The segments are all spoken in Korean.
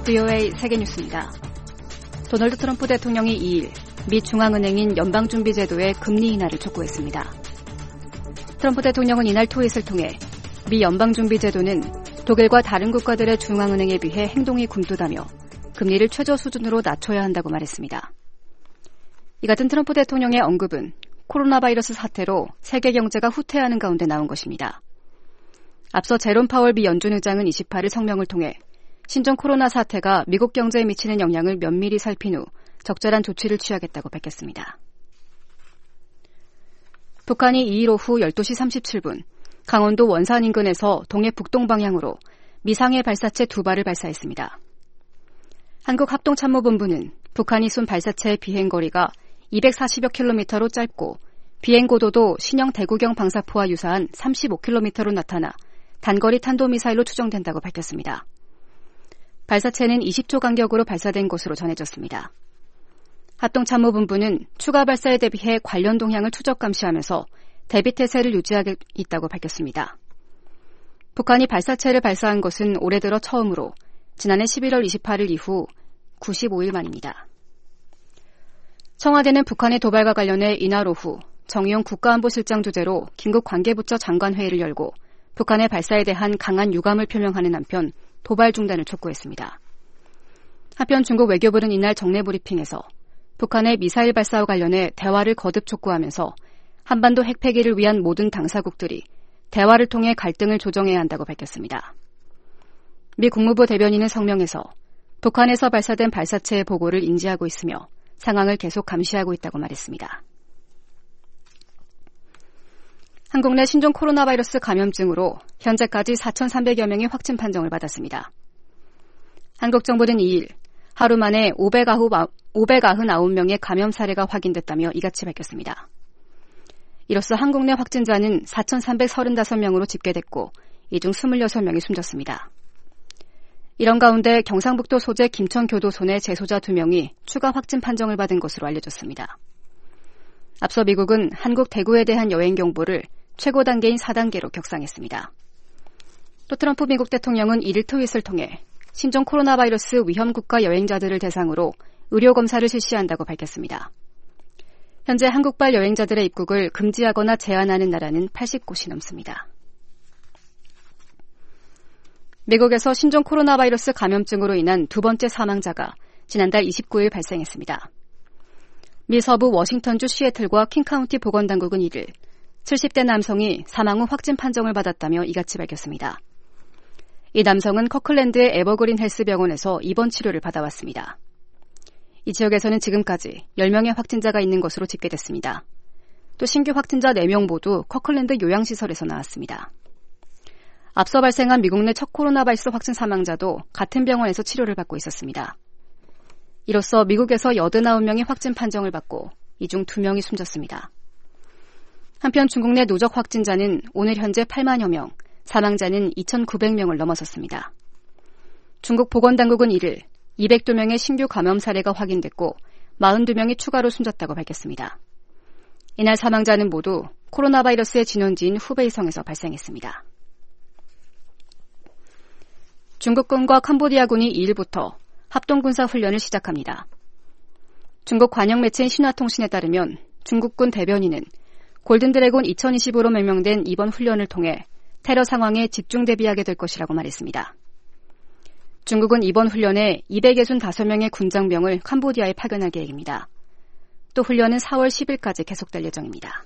VOA 세계뉴스입니다. 도널드 트럼프 대통령이 2일 미 중앙은행인 연방준비제도의 금리 인하를 촉구했습니다. 트럼프 대통령은 이날 트윗을 통해 미 연방준비제도는 독일과 다른 국가들의 중앙은행에 비해 행동이 굼뜨다며 금리를 최저 수준으로 낮춰야 한다고 말했습니다. 이 같은 트럼프 대통령의 언급은 코로나 바이러스 사태로 세계 경제가 후퇴하는 가운데 나온 것입니다. 앞서 제롬 파월 미 연준 의장은 28일 성명을 통해 신종 코로나 사태가 미국 경제에 미치는 영향을 면밀히 살핀 후 적절한 조치를 취하겠다고 밝혔습니다. 북한이 2일 오후 12시 37분 강원도 원산 인근에서 동해 북동 방향으로 미상해 발사체 2발을 발사했습니다. 한국합동참모본부는 북한이 쏜 발사체의 비행거리가 240여 킬로미터로 짧고 비행고도도 신형 대구경 방사포와 유사한 35킬로미터로 나타나 단거리 탄도미사일로 추정된다고 밝혔습니다. 발사체는 20초 간격으로 발사된 것으로 전해졌습니다. 합동참모본부는 추가 발사에 대비해 관련 동향을 추적 감시하면서 대비태세를 유지하고 있다고 밝혔습니다. 북한이 발사체를 발사한 것은 올해 들어 처음으로 지난해 11월 28일 이후 95일 만입니다. 청와대는 북한의 도발과 관련해 이날 오후 정의용 국가안보실장 주재로 긴급 관계부처 장관회의를 열고 북한의 발사에 대한 강한 유감을 표명하는 한편 도발 중단을 촉구했습니다. 한편 중국 외교부는 이날 정례 브리핑에서 북한의 미사일 발사와 관련해 대화를 거듭 촉구하면서 한반도 핵 폐기를 위한 모든 당사국들이 대화를 통해 갈등을 조정해야 한다고 밝혔습니다. 미 국무부 대변인은 성명에서 북한에서 발사된 발사체의 보고를 인지하고 있으며 상황을 계속 감시하고 있다고 말했습니다. 한국 내 신종 코로나 바이러스 감염증으로 현재까지 4,300여 명이 확진 판정을 받았습니다. 한국 정부는 2일 하루 만에 599명의 감염 사례가 확인됐다며 이같이 밝혔습니다. 이로써 한국 내 확진자는 4,335명으로 집계됐고 이 중 26명이 숨졌습니다. 이런 가운데 경상북도 소재 김천교도소 내 재소자 2명이 추가 확진 판정을 받은 것으로 알려졌습니다. 앞서 미국은 한국 대구에 대한 여행 경보를 최고 단계인 4단계로 격상했습니다. 또 트럼프 미국 대통령은 1일 트윗을 통해 신종 코로나 바이러스 위험 국가 여행자들을 대상으로 의료 검사를 실시한다고 밝혔습니다. 현재 한국발 여행자들의 입국을 금지하거나 제한하는 나라는 80곳이 넘습니다. 미국에서 신종 코로나 바이러스 감염증으로 인한 두 번째 사망자가 지난달 29일 발생했습니다. 미 서부 워싱턴주 시애틀과 킹카운티 보건당국은 1일 70대 남성이 사망 후 확진 판정을 받았다며 이같이 밝혔습니다. 이 남성은 커클랜드의 에버그린 헬스병원에서 입원 치료를 받아왔습니다. 이 지역에서는 지금까지 10명의 확진자가 있는 것으로 집계됐습니다. 또 신규 확진자 4명 모두 커클랜드 요양시설에서 나왔습니다. 앞서 발생한 미국 내 첫 코로나 바이러스 확진 사망자도 같은 병원에서 치료를 받고 있었습니다. 이로써 미국에서 89명이 확진 판정을 받고 이 중 2명이 숨졌습니다. 한편 중국 내 누적 확진자는 오늘 현재 8만여 명, 사망자는 2,900명을 넘어섰습니다. 중국 보건당국은 1일 202명의 신규 감염 사례가 확인됐고 42명이 추가로 숨졌다고 밝혔습니다. 이날 사망자는 모두 코로나 바이러스의 진원지인 후베이성에서 발생했습니다. 중국군과 캄보디아군이 2일부터 합동군사 훈련을 시작합니다. 중국 관영 매체인 신화통신에 따르면 중국군 대변인은 골든드래곤 2020으로 명명된 이번 훈련을 통해 테러 상황에 집중 대비하게 될 것이라고 말했습니다. 중국은 이번 훈련에 265명의 군장병을 캄보디아에 파견할 계획입니다. 또 훈련은 4월 10일까지 계속될 예정입니다.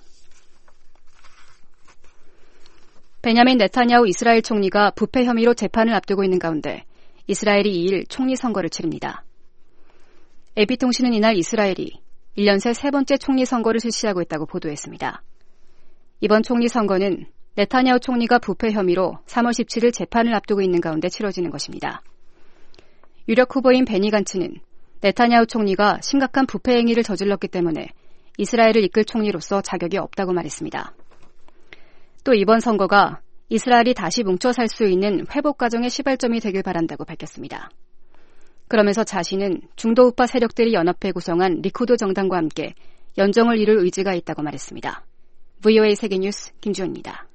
베냐민 네타냐후 이스라엘 총리가 부패 혐의로 재판을 앞두고 있는 가운데 이스라엘이 2일 총리 선거를 치릅니다. AP통신은 이날 이스라엘이 1년 새 세 번째 총리 선거를 실시하고 있다고 보도했습니다. 이번 총리 선거는 네타냐후 총리가 부패 혐의로 3월 17일 재판을 앞두고 있는 가운데 치러지는 것입니다. 유력 후보인 베니 간츠는 네타냐후 총리가 심각한 부패 행위를 저질렀기 때문에 이스라엘을 이끌 총리로서 자격이 없다고 말했습니다. 또 이번 선거가 이스라엘이 다시 뭉쳐 살 수 있는 회복 과정의 시발점이 되길 바란다고 밝혔습니다. 그러면서 자신은 중도 우파 세력들이 연합해 구성한 리쿠드 정당과 함께 연정을 이룰 의지가 있다고 말했습니다. VOA 세계뉴스 김주현입니다.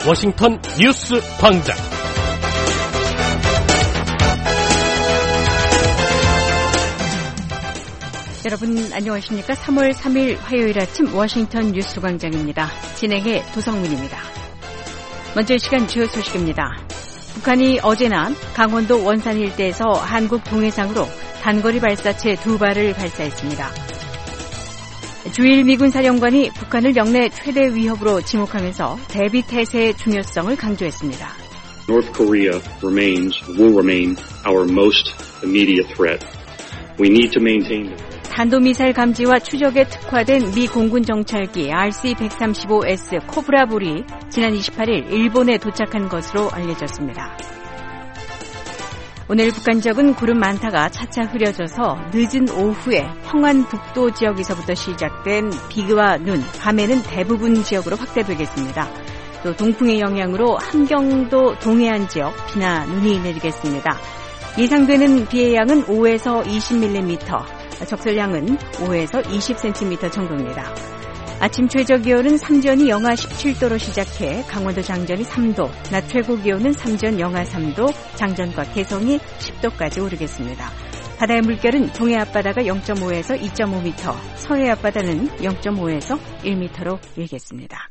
워싱턴 뉴스 광장. 여러분 안녕하십니까? 3월 3일 화요일 아침 워싱턴 뉴스 광장입니다. 진행의 도성문입니다. 먼저 이 시간 주요 소식입니다. 북한이 어제 낮 강원도 원산 일대에서 한국 동해상으로 단거리 발사체 2발을 발사했습니다. 주일 미군 사령관이 북한을 영내 최대 위협으로 지목하면서 대비 태세의 중요성을 강조했습니다. North Korea will remain our most immediate threat. We need to maintain 탄도미사일 감지와 추적에 특화된 미 공군 정찰기 RC-135S 코브라볼이 지난 28일 일본에 도착한 것으로 알려졌습니다. 오늘 북한 지역은 구름 많다가 차차 흐려져서 늦은 오후에 평안북도 지역에서부터 시작된 비와 눈, 밤에는 대부분 지역으로 확대되겠습니다. 또 동풍의 영향으로 함경도 동해안 지역 비나 눈이 내리겠습니다. 예상되는 비의 양은 5에서 20mm, 적설량은 5에서 20cm 정도입니다. 아침 최저 기온은 삼전이 영하 17도로 시작해 강원도 장전이 3도, 낮 최고 기온은 삼전 영하 3도, 장전과 개성이 10도까지 오르겠습니다. 바다의 물결은 동해 앞바다가 0.5에서 2.5m, 서해 앞바다는 0.5에서 1m로 일겠습니다.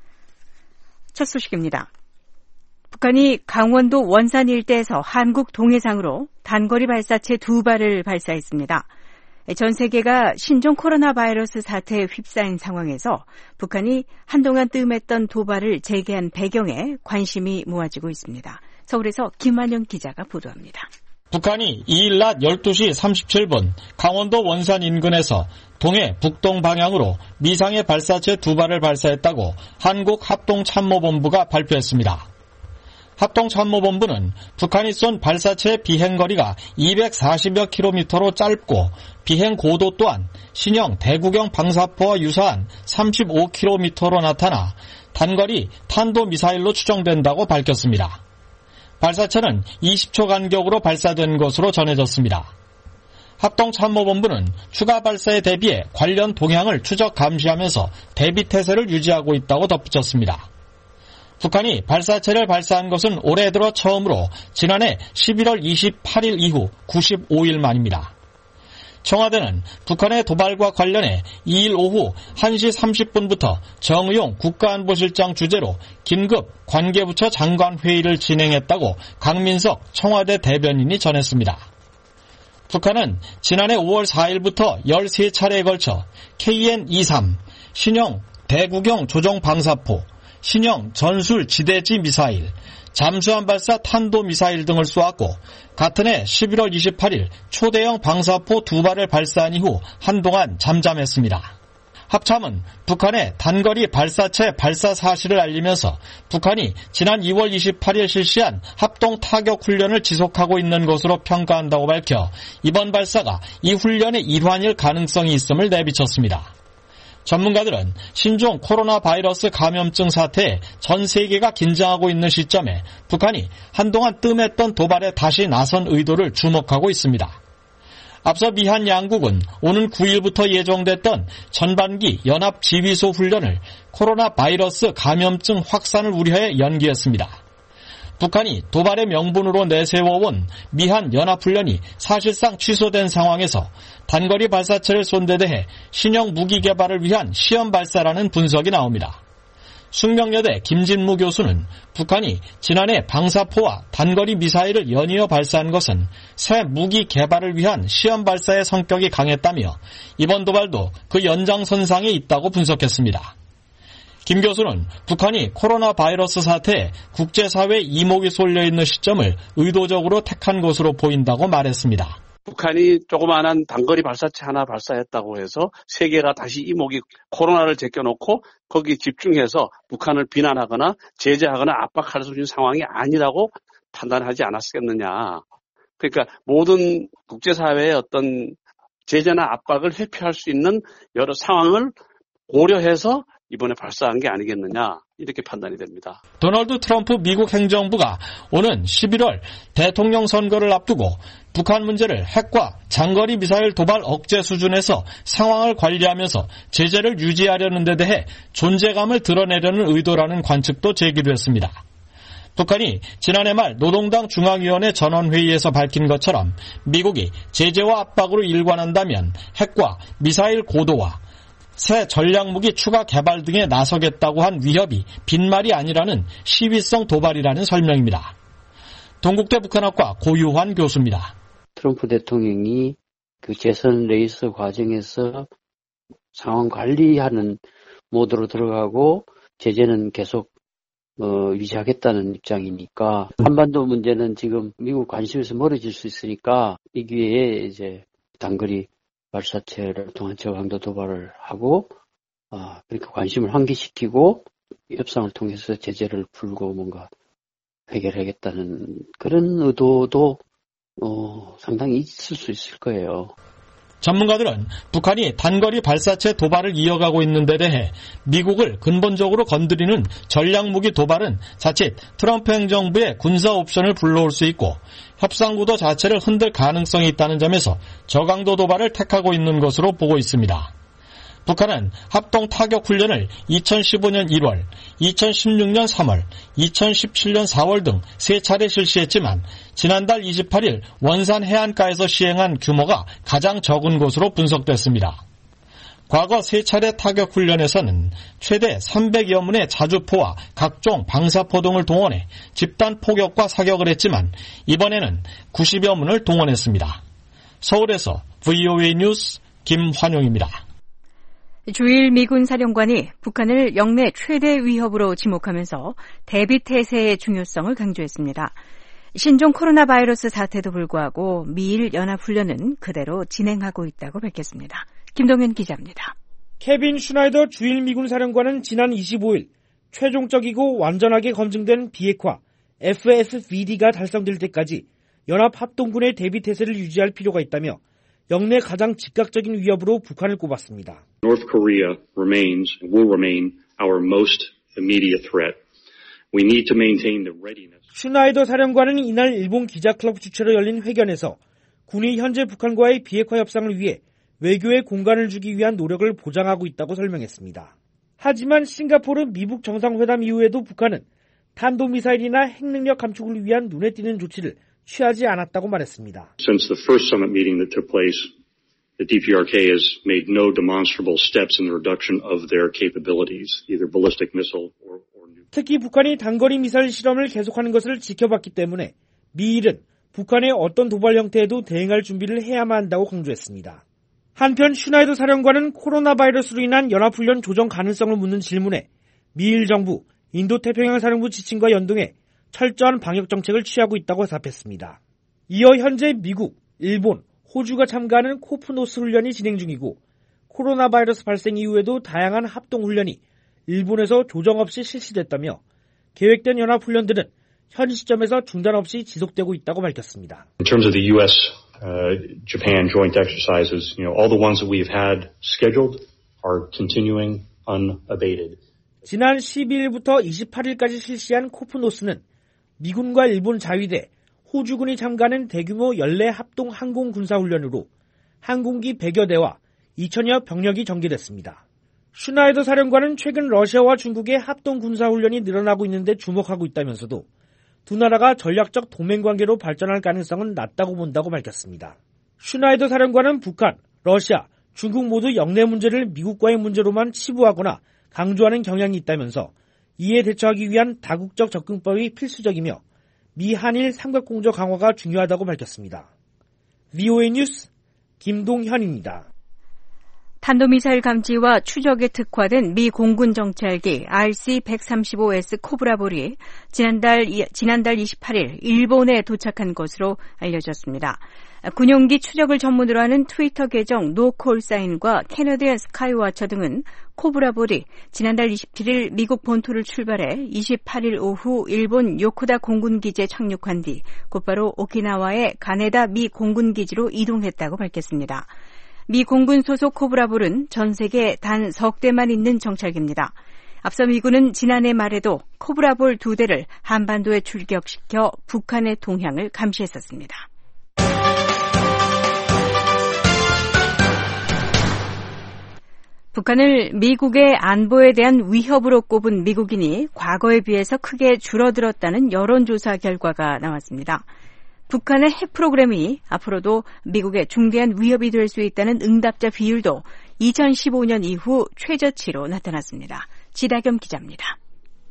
첫 소식입니다. 북한이 강원도 원산 일대에서 한국 동해상으로 단거리 발사체 2발을 발사했습니다. 전 세계가 신종 코로나 바이러스 사태에 휩싸인 상황에서 북한이 한동안 뜸했던 도발을 재개한 배경에 관심이 모아지고 있습니다. 서울에서 김한영 기자가 보도합니다. 북한이 2일 낮 12시 37분 강원도 원산 인근에서 동해 북동 방향으로 미상의 발사체 2발을 발사했다고 한국합동참모본부가 발표했습니다. 합동참모본부는 북한이 쏜 발사체의 비행거리가 240여 킬로미터로 짧고 비행 고도 또한 신형 대구경 방사포와 유사한 35킬로미터로 나타나 단거리 탄도미사일로 추정된다고 밝혔습니다. 발사체는 20초 간격으로 발사된 것으로 전해졌습니다. 합동참모본부는 추가 발사에 대비해 관련 동향을 추적 감시하면서 대비태세를 유지하고 있다고 덧붙였습니다. 북한이 발사체를 발사한 것은 올해 들어 처음으로 지난해 11월 28일 이후 95일 만입니다. 청와대는 북한의 도발과 관련해 2일 오후 1시 30분부터 정의용 국가안보실장 주재로 긴급 관계부처 장관회의를 진행했다고 강민석 청와대 대변인이 전했습니다. 북한은 지난해 5월 4일부터 13차례에 걸쳐 KN-23, 신형 대구경 조종 방사포, 신형 전술 지대지 미사일, 잠수함 발사 탄도 미사일 등을 쏘았고 같은 해 11월 28일 초대형 방사포 2발을 발사한 이후 한동안 잠잠했습니다. 합참은 북한의 단거리 발사체 발사 사실을 알리면서 북한이 지난 2월 28일 실시한 합동 타격 훈련을 지속하고 있는 것으로 평가한다고 밝혀 이번 발사가 이 훈련의 일환일 가능성이 있음을 내비쳤습니다. 전문가들은 신종 코로나 바이러스 감염증 사태에 전 세계가 긴장하고 있는 시점에 북한이 한동안 뜸했던 도발에 다시 나선 의도를 주목하고 있습니다. 앞서 미한 양국은 오는 9일부터 예정됐던 전반기 연합지휘소 훈련을 코로나 바이러스 감염증 확산을 우려해 연기했습니다. 북한이 도발의 명분으로 내세워온 미한 연합훈련이 사실상 취소된 상황에서 단거리 발사체를 쏜 데 대해 신형 무기 개발을 위한 시험 발사라는 분석이 나옵니다. 숙명여대 김진무 교수는 북한이 지난해 방사포와 단거리 미사일을 연이어 발사한 것은 새 무기 개발을 위한 시험 발사의 성격이 강했다며 이번 도발도 그 연장선상에 있다고 분석했습니다. 김 교수는 북한이 코로나 바이러스 사태에 국제사회 이목이 쏠려 있는 시점을 의도적으로 택한 것으로 보인다고 말했습니다. 북한이 조그마한 단거리 발사체 하나 발사했다고 해서 세계가 다시 이목이 코로나를 제껴놓고 거기 집중해서 북한을 비난하거나 제재하거나 압박할 수 있는 상황이 아니라고 판단하지 않았겠느냐. 그러니까 모든 국제사회의 어떤 제재나 압박을 회피할 수 있는 여러 상황을 고려해서 이번에 발사한 게 아니겠느냐 이렇게 판단이 됩니다. 도널드 트럼프 미국 행정부가 오는 11월 대통령 선거를 앞두고 북한 문제를 핵과 장거리 미사일 도발 억제 수준에서 상황을 관리하면서 제재를 유지하려는 데 대해 존재감을 드러내려는 의도라는 관측도 제기됐습니다. 북한이 지난해 말 노동당 중앙위원회 전원회의에서 밝힌 것처럼 미국이 제재와 압박으로 일관한다면 핵과 미사일 고도화, 새 전략무기 추가 개발 등에 나서겠다고 한 위협이 빈말이 아니라는 시위성 도발이라는 설명입니다. 동국대 북한학과 고유환 교수입니다. 트럼프 대통령이 그 재선 레이스 과정에서 상황 관리하는 모드로 들어가고 제재는 계속 유지하겠다는 입장이니까 한반도 문제는 지금 미국 관심에서 멀어질 수 있으니까 이 기회에 이제 단거리 발사체를 통한 저강도 도발을 하고 그렇게 관심을 환기시키고 협상을 통해서 제재를 풀고 뭔가 해결하겠다는 그런 의도도 상당히 있을 수 있을 거예요. 전문가들은 북한이 단거리 발사체 도발을 이어가고 있는 데 대해 미국을 근본적으로 건드리는 전략무기 도발은 자칫 트럼프 행정부의 군사 옵션을 불러올 수 있고 협상 구도 자체를 흔들 가능성이 있다는 점에서 저강도 도발을 택하고 있는 것으로 보고 있습니다. 북한은 합동 타격 훈련을 2015년 1월, 2016년 3월, 2017년 4월 등 3차례 실시했지만 지난달 28일 원산 해안가에서 시행한 규모가 가장 적은 것으로 분석됐습니다. 과거 3차례 타격 훈련에서는 최대 300여 문의 자주포와 각종 방사포 등을 동원해 집단 포격과 사격을 했지만 이번에는 90여 문을 동원했습니다. 서울에서 VOA 뉴스 김환용입니다. 주일 미군 사령관이 북한을 영내 최대 위협으로 지목하면서 대비태세의 중요성을 강조했습니다. 신종 코로나 바이러스 사태도 불구하고 미일 연합훈련은 그대로 진행하고 있다고 밝혔습니다. 김동현 기자입니다. 케빈 슈나이더 주일 미군 사령관은 지난 25일 최종적이고 완전하게 검증된 비핵화 FSVD가 달성될 때까지 연합합동군의 대비태세를 유지할 필요가 있다며 영내 가장 즉각적인 위협으로 북한을 꼽았습니다. North Korea remains and will remain our most immediate threat. We need to maintain the readiness. 슈나이더 사령관은 이날 일본 기자클럽 주최로 열린 회견에서 군이 현재 북한과의 비핵화 협상을 위해 외교의 공간을 주기 위한 노력을 보장하고 있다고 설명했습니다. 하지만 싱가포르 미북 정상회담 이후에도 북한은 탄도미사일이나 핵능력 감축을 위한 눈에 띄는 조치를 취하지 않았다고 말했습니다. Since the first summit meeting that took place, the DPRK has made no demonstrable steps in the reduction of their capabilities, either ballistic missile or nuclear. 특히 북한이 단거리 미사일 실험을 계속하는 것을 지켜봤기 때문에 미일은 북한의 어떤 도발 형태에도 대응할 준비를 해야만 한다고 강조했습니다. 한편 슈나이더 사령관은 코로나 바이러스로 인한 연합훈련 조정 가능성을 묻는 질문에 미일 정부 인도태평양 사령부 지침과 연동해 철저한 방역 정책을 취하고 있다고 답했습니다. 이어 현재 미국, 일본, 호주가 참가하는 코프노스 훈련이 진행 중이고 코로나 바이러스 발생 이후에도 다양한 합동훈련이 일본에서 조정 없이 실시됐다며 계획된 연합훈련들은 현 시점에서 중단 없이 지속되고 있다고 밝혔습니다. In terms of the U.S. Japan joint exercises, all the ones that we've had scheduled are continuing unabated. 지난 12일부터 28일까지 실시한 코프노스는 미군과 일본 자위대, 호주군이 참가하는 대규모 연례 합동 항공 군사훈련으로 항공기 100여 대와 2천여 병력이 전개됐습니다. 슈나이더 사령관은 최근 러시아와 중국의 합동 군사훈련이 늘어나고 있는데 주목하고 있다면서도 두 나라가 전략적 동맹관계로 발전할 가능성은 낮다고 본다고 밝혔습니다. 슈나이더 사령관은 북한, 러시아, 중국 모두 영내 문제를 미국과의 문제로만 치부하거나 강조하는 경향이 있다면서 이에 대처하기 위한 다국적 접근법이 필수적이며 미 한일 삼각공조 강화가 중요하다고 밝혔습니다. VOA 뉴스 김동현입니다. 탄도미사일 감지와 추적에 특화된 미 공군 정찰기 RC-135S 코브라볼이 지난달 28일 일본에 도착한 것으로 알려졌습니다. 군용기 추적을 전문으로 하는 트위터 계정 노콜사인과 캐나디안 스카이워처 등은 코브라볼이 지난달 27일 미국 본토를 출발해 28일 오후 일본 요코다 공군기지에 착륙한 뒤 곧바로 오키나와의 가네다 미 공군기지로 이동했다고 밝혔습니다. 미 공군 소속 코브라볼은 전 세계 단 석 대만 있는 정찰기입니다. 앞서 미군은 지난해 말에도 코브라볼 2대를 한반도에 출격시켜 북한의 동향을 감시했었습니다. 북한을 미국의 안보에 대한 위협으로 꼽은 미국인이 과거에 비해서 크게 줄어들었다는 여론조사 결과가 나왔습니다. 북한의 핵 프로그램이 앞으로도 미국의 중대한 위협이 될 수 있다는 응답자 비율도 2015년 이후 최저치로 나타났습니다. 지다겸 기자입니다.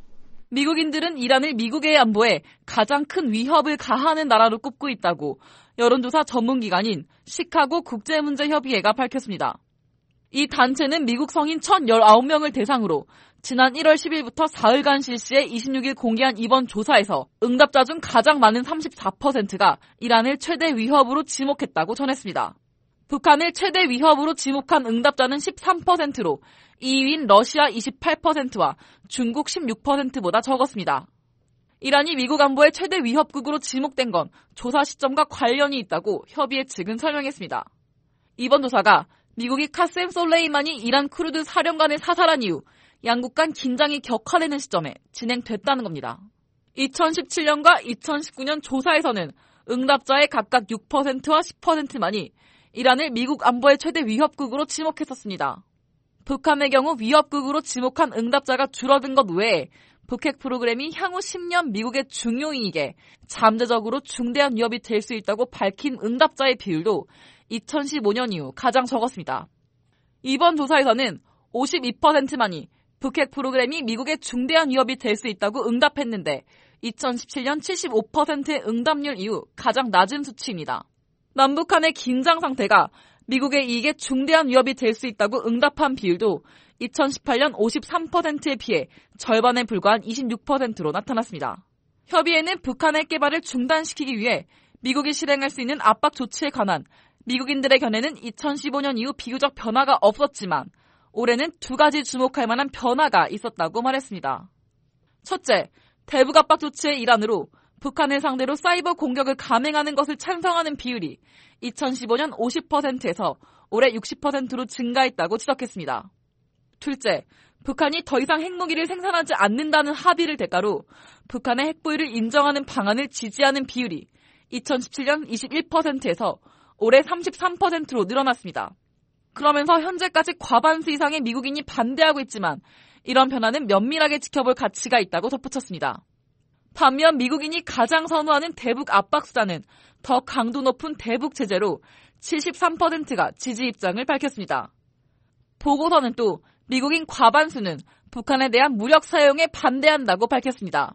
미국인들은 이란을 미국의 안보에 가장 큰 위협을 가하는 나라로 꼽고 있다고 여론조사 전문기관인 시카고 국제문제협의회가 밝혔습니다. 이 단체는 미국 성인 1,019명을 대상으로 지난 1월 10일부터 사흘간 실시해 26일 공개한 이번 조사에서 응답자 중 가장 많은 34%가 이란을 최대 위협으로 지목했다고 전했습니다. 북한을 최대 위협으로 지목한 응답자는 13%로 2위인 러시아 28%와 중국 16%보다 적었습니다. 이란이 미국 안보의 최대 위협국으로 지목된 건 조사 시점과 관련이 있다고 협의회 측은 설명했습니다. 이번 조사가 미국이 카셈 솔레이마니 이란 쿠르드 사령관을 사살한 이후 양국 간 긴장이 격화되는 시점에 진행됐다는 겁니다. 2017년과 2019년 조사에서는 응답자의 각각 6%와 10%만이 이란을 미국 안보의 최대 위협국으로 지목했었습니다. 북한의 경우 위협국으로 지목한 응답자가 줄어든 것 외에 북핵 프로그램이 향후 10년 미국의 중요 이익에 잠재적으로 중대한 위협이 될 수 있다고 밝힌 응답자의 비율도 2015년 이후 가장 적었습니다. 이번 조사에서는 52%만이 북핵 프로그램이 미국의 중대한 위협이 될 수 있다고 응답했는데 2017년 75%의 응답률 이후 가장 낮은 수치입니다. 남북한의 긴장 상태가 미국의 이익에 중대한 위협이 될 수 있다고 응답한 비율도 2018년 53%에 비해 절반에 불과한 26%로 나타났습니다. 협의회는 북한의 개발을 중단시키기 위해 미국이 실행할 수 있는 압박 조치에 관한 미국인들의 견해는 2015년 이후 비교적 변화가 없었지만 올해는 두 가지 주목할 만한 변화가 있었다고 말했습니다. 첫째, 대북 압박 조치의 일환으로 북한을 상대로 사이버 공격을 감행하는 것을 찬성하는 비율이 2015년 50%에서 올해 60%로 증가했다고 지적했습니다. 둘째, 북한이 더 이상 핵무기를 생산하지 않는다는 합의를 대가로 북한의 핵보유를 인정하는 방안을 지지하는 비율이 2017년 21%에서 올해 33%로 늘어났습니다. 그러면서 현재까지 과반수 이상의 미국인이 반대하고 있지만 이런 변화는 면밀하게 지켜볼 가치가 있다고 덧붙였습니다. 반면 미국인이 가장 선호하는 대북 압박 수단은 더 강도 높은 대북 제재로 73%가 지지 입장을 밝혔습니다. 보고서는 또 미국인 과반수는 북한에 대한 무력 사용에 반대한다고 밝혔습니다.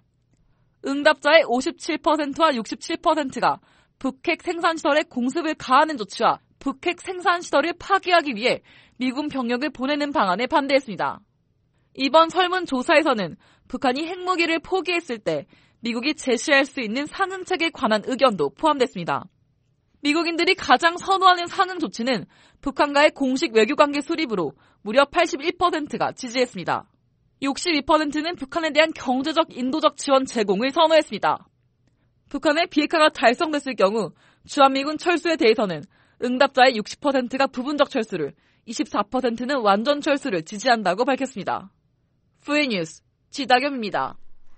응답자의 57%와 67%가 북핵 생산시설에 공습을 가하는 조치와 북핵 생산시설을 파기하기 위해 미군 병력을 보내는 방안에 반대했습니다. 이번 설문조사에서는 북한이 핵무기를 포기했을 때 미국이 제시할 수 있는 상응책에 관한 의견도 포함됐습니다. 미국인들이 가장 선호하는 상응 조치는 북한과의 공식 외교관계 수립으로 무려 81%가 지지했습니다. 62%는 북한에 대한 경제적 인도적 지원 제공을 선호했습니다. 북한의 비핵화가 달성됐을 경우 주한미군 철수에 대해서는 응답자의 60%가 부분적 철수를, 24%는 완전 철수를 지지한다고 밝혔습니다. 프리뉴스 지다겸입니다.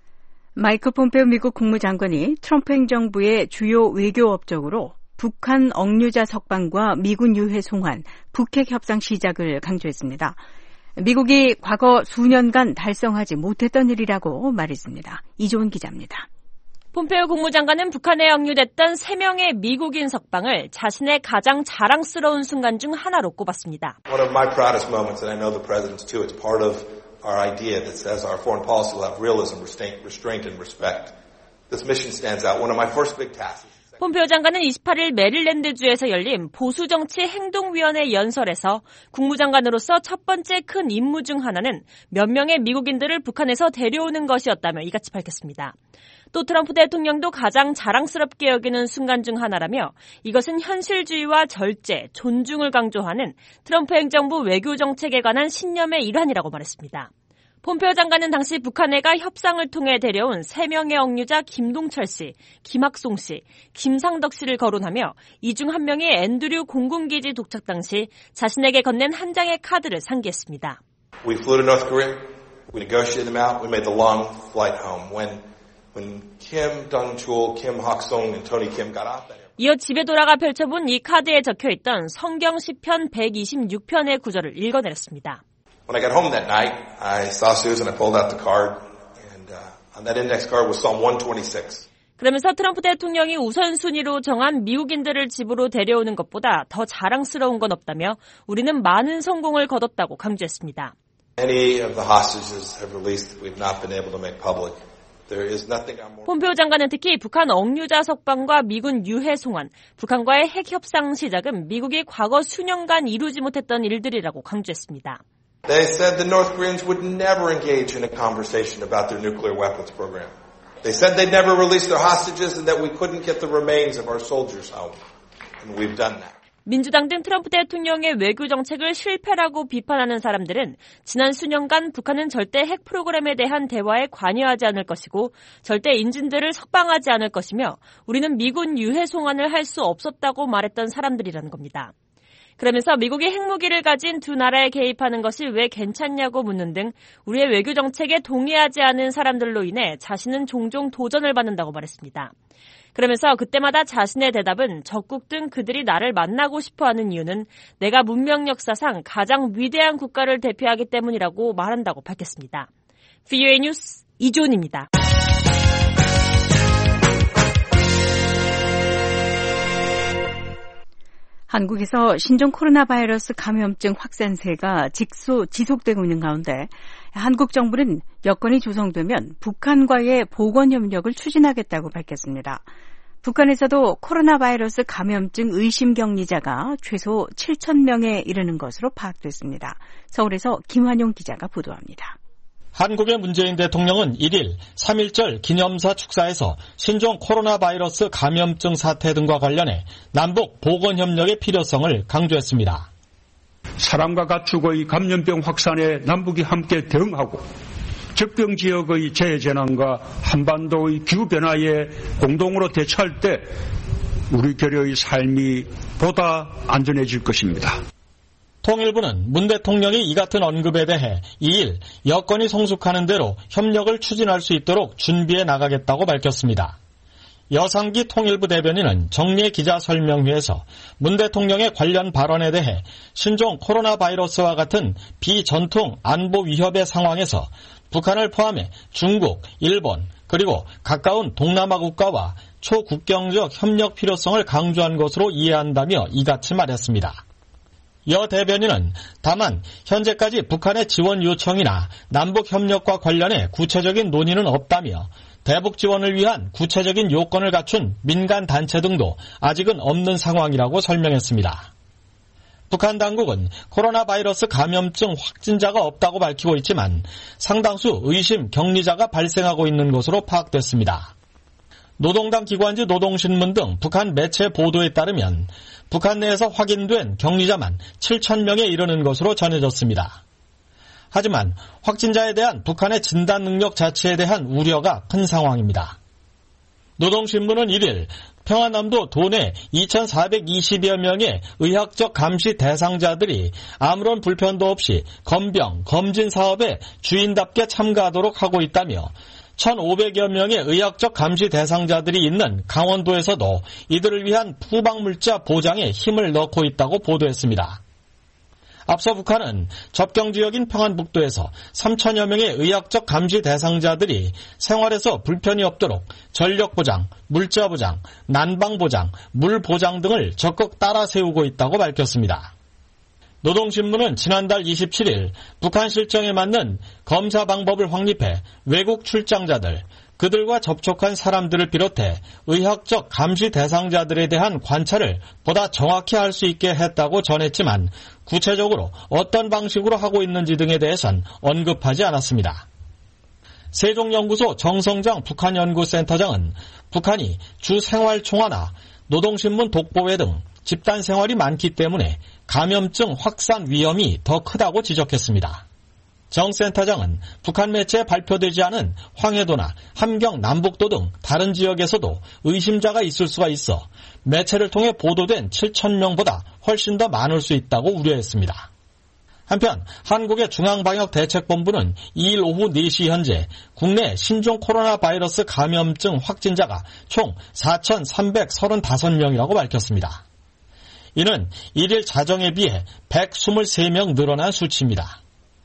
마이크 폼페오 미국 국무장관이 트럼프 행정부의 주요 외교 업적으로 북한 억류자 석방과 미군 유해 송환, 북핵 협상 시작을 강조했습니다. 미국이 과거 수년간 달성하지 못했던 일이라고 말했습니다. 이조은 기자입니다. 폼페오 국무장관은 북한에 억류됐던 3명의 미국인 석방을 자신의 가장 자랑스러운 순간 중 하나로 꼽았습니다. One of my proudest moments, and I know the president's too, it's part of our idea that says our foreign policy will have realism, restraint, and respect. This mission stands out. One of my first big tasks. 폼페오 장관은 28일 메릴랜드주에서 열린 보수정치행동위원회 연설에서 국무장관으로서 첫 번째 큰 임무 중 하나는 몇 명의 미국인들을 북한에서 데려오는 것이었다며 이같이 밝혔습니다. 또 트럼프 대통령도 가장 자랑스럽게 여기는 순간 중 하나라며 이것은 현실주의와 절제, 존중을 강조하는 트럼프 행정부 외교정책에 관한 신념의 일환이라고 말했습니다. 폼페오 장관은 당시 북한해가 협상을 통해 데려온 3명의 억류자 김동철 씨, 김학송 씨, 김상덕 씨를 거론하며 이 중 한 명이 앤드류 공군기지 도착 당시 자신에게 건넨 한 장의 카드를 상기했습니다. We flew to North Korea. We negotiated them out. We made the long flight home. When Kim Dong-chul, Kim Hak-song, and Tony Kim got off that 이어 집에 돌아가 펼쳐본 이 카드에 적혀있던 성경 시편 126편의 구절을 읽어내렸습니다. When I got home that night, I saw Susan. I pulled out the card, and on that index card was Psalm 126. 그러면서 트럼프 대통령이 우선순위로 정한 미국인들을 집으로 데려오는 것보다 더 자랑스러운 건 없다며 우리는 많은 성공을 거뒀다고 강조했습니다. Many of the hostages have released that we've not been able to make public. There is nothing I'm more... 폼페오 장관은 특히 북한 억류자 석방과 미군 유해 송환, 북한과의 핵 협상 시작은 미국이 과거 수년간 이루지 못했던 일들이라고 강조했습니다. They said the North Koreans would never engage in a conversation about their nuclear weapons program. They said they'd never release their hostages and that we couldn't get the remains of our soldiers home. And we've done that. 민주당 등 트럼프 대통령의 외교 정책을 실패라고 비판하는 사람들은 지난 수년간 북한은 절대 핵 프로그램에 대한 대화에 관여하지 않을 것이고 절대 인질들을 석방하지 않을 것이며 우리는 미군 유해 송환을 할 수 없었다고 말했던 사람들이라는 겁니다. 그러면서 미국이 핵무기를 가진 두 나라에 개입하는 것이 왜 괜찮냐고 묻는 등 우리의 외교 정책에 동의하지 않은 사람들로 인해 자신은 종종 도전을 받는다고 말했습니다. 그러면서 그때마다 자신의 대답은 적국 등 그들이 나를 만나고 싶어하는 이유는 내가 문명 역사상 가장 위대한 국가를 대표하기 때문이라고 말한다고 밝혔습니다. VOA 뉴스 이주은입니다. 한국에서 신종 코로나 바이러스 감염증 확산세가 지속되고 있는 가운데 한국 정부는 여건이 조성되면 북한과의 보건 협력을 추진하겠다고 밝혔습니다. 북한에서도 코로나 바이러스 감염증 의심 격리자가 최소 7,000명에 이르는 것으로 파악됐습니다. 서울에서 김환용 기자가 보도합니다. 한국의 문재인 대통령은 1일 3.1절 기념사 축사에서 신종 코로나 바이러스 감염증 사태 등과 관련해 남북 보건협력의 필요성을 강조했습니다. 사람과 가축의 감염병 확산에 남북이 함께 대응하고 적병 지역의 재해재난과 한반도의 기후변화에 공동으로 대처할 때 우리 결여의 삶이 보다 안전해질 것입니다. 통일부는 문 대통령이 이 같은 언급에 대해 2일 여건이 성숙하는 대로 협력을 추진할 수 있도록 준비해 나가겠다고 밝혔습니다. 여상기 통일부 대변인은 정례 기자설명회에서 문 대통령의 관련 발언에 대해 신종 코로나 바이러스와 같은 비전통 안보 위협의 상황에서 북한을 포함해 중국, 일본, 그리고 가까운 동남아 국가와 초국경적 협력 필요성을 강조한 것으로 이해한다며 이같이 말했습니다. 여 대변인은 다만 현재까지 북한의 지원 요청이나 남북 협력과 관련해 구체적인 논의는 없다며 대북 지원을 위한 구체적인 요건을 갖춘 민간 단체 등도 아직은 없는 상황이라고 설명했습니다. 북한 당국은 코로나 바이러스 감염증 확진자가 없다고 밝히고 있지만 상당수 의심 격리자가 발생하고 있는 것으로 파악됐습니다. 노동당 기관지 노동신문 등 북한 매체 보도에 따르면 북한 내에서 확인된 격리자만 7,000명에 이르는 것으로 전해졌습니다. 하지만 확진자에 대한 북한의 진단 능력 자체에 대한 우려가 큰 상황입니다. 노동신문은 1일 평안남도 도내 2,420여 명의 의학적 감시 대상자들이 아무런 불편도 없이 검병, 검진 사업에 주인답게 참가하도록 하고 있다며 1,500여 명의 의학적 감시 대상자들이 있는 강원도에서도 이들을 위한 후방물자 보장에 힘을 넣고 있다고 보도했습니다. 앞서 북한은 접경 지역인 평안북도에서 3,000여 명의 의학적 감시 대상자들이 생활에서 불편이 없도록 전력 보장, 물자 보장, 난방 보장, 물 보장 등을 적극 따라 세우고 있다고 밝혔습니다. 노동신문은 지난달 27일 북한 실정에 맞는 검사 방법을 확립해 외국 출장자들, 그들과 접촉한 사람들을 비롯해 의학적 감시 대상자들에 대한 관찰을 보다 정확히 할 수 있게 했다고 전했지만 구체적으로 어떤 방식으로 하고 있는지 등에 대해선 언급하지 않았습니다. 세종연구소 정성장 북한연구센터장은 북한이 주생활총화나 노동신문 독보회 등 집단 생활이 많기 때문에 감염증 확산 위험이 더 크다고 지적했습니다. 정 센터장은 북한 매체에 발표되지 않은 황해도나 함경 남북도 등 다른 지역에서도 의심자가 있을 수가 있어 매체를 통해 보도된 7,000명보다 훨씬 더 많을 수 있다고 우려했습니다. 한편 한국의 중앙방역대책본부는 2일 오후 4시 현재 국내 신종 코로나 바이러스 감염증 확진자가 총 4,335명이라고 밝혔습니다. 이는 1일 자정에 비해 123명 늘어난 수치입니다.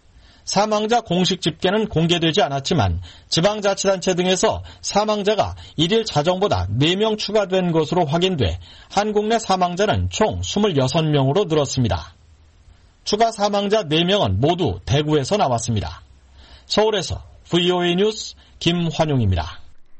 사망자 공식 집계는 공개되지 않았지만 지방자치단체 등에서 사망자가 1일 자정보다 4명 추가된 것으로 확인돼 한국 내 사망자는 총 26명으로 늘었습니다. 추가 사망자 4명은 모두 대구에서 나왔습니다. 서울에서 VOA 뉴스 김환용입니다.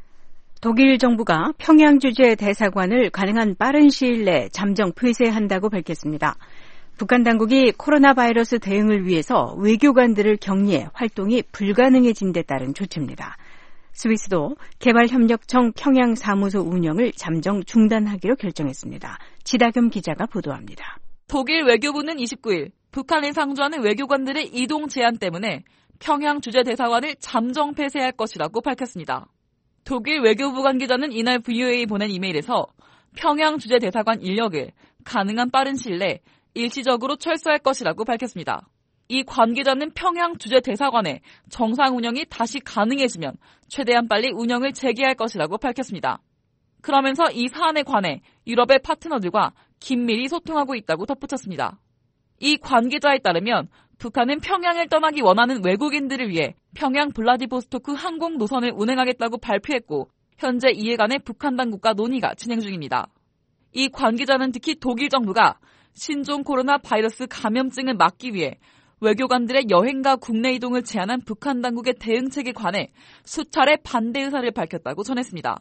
독일 정부가 평양 주재 대사관을 가능한 빠른 시일 내 잠정 폐쇄한다고 밝혔습니다. 북한 당국이 코로나 바이러스 대응을 위해서 외교관들을 격리해 활동이 불가능해진 데 따른 조치입니다. 스위스도 개발협력청 평양 사무소 운영을 잠정 중단하기로 결정했습니다. 지다겸 기자가 보도합니다. 독일 외교부는 29일 북한에 상주하는 외교관들의 이동 제한 때문에 평양 주재대사관을 잠정 폐쇄할 것이라고 밝혔습니다. 독일 외교부 관계자는 이날 VOA에 보낸 이메일에서 평양 주재대사관 인력을 가능한 빠른 시일 내 일시적으로 철수할 것이라고 밝혔습니다. 이 관계자는 평양 주재대사관의 정상 운영이 다시 가능해지면 최대한 빨리 운영을 재개할 것이라고 밝혔습니다. 그러면서 이 사안에 관해 유럽의 파트너들과 긴밀히 소통하고 있다고 덧붙였습니다. 이 관계자에 따르면 북한은 평양을 떠나기 원하는 외국인들을 위해 평양 블라디보스토크 항공 노선을 운행하겠다고 발표했고 현재 이에 관해 북한 당국과 논의가 진행 중입니다. 이 관계자는 특히 독일 정부가 신종 코로나 바이러스 감염증을 막기 위해 외교관들의 여행과 국내 이동을 제한한 북한 당국의 대응책에 관해 수차례 반대 의사를 밝혔다고 전했습니다.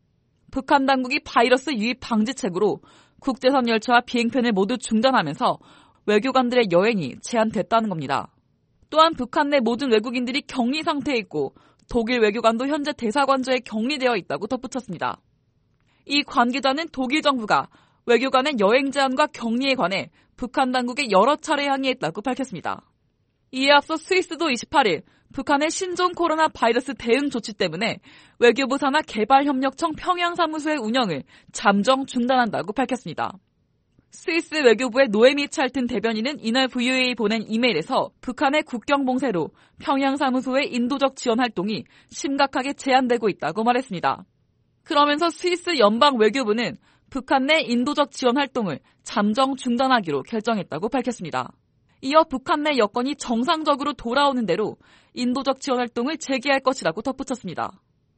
북한 당국이 바이러스 유입 방지책으로 국제선 열차와 비행편을 모두 중단하면서 외교관들의 여행이 제한됐다는 겁니다. 또한 북한 내 모든 외국인들이 격리 상태에 있고 독일 외교관도 현재 대사관저에 격리되어 있다고 덧붙였습니다. 이 관계자는 독일 정부가 외교관의 여행 제한과 격리에 관해 북한 당국에 여러 차례 항의했다고 밝혔습니다. 이에 앞서 스위스도 28일 북한의 신종 코로나 바이러스 대응 조치 때문에 외교부 산하 개발협력청 평양사무소의 운영을 잠정 중단한다고 밝혔습니다. 스위스 외교부의 노에미 찰튼 대변인은 이날 VOA에 보낸 이메일에서 북한의 국경 봉쇄로 평양사무소의 인도적 지원 활동이 심각하게 제한되고 있다고 말했습니다. 그러면서 스위스 연방 외교부는 북한 내 인도적 지원 활동을 잠정 중단하기로 결정했다고 밝혔습니다. 이어 북한 내 여건이 정상적으로 돌아오는 대로 인도적 지원 활동을 재개할 것이라고 덧붙였습니다.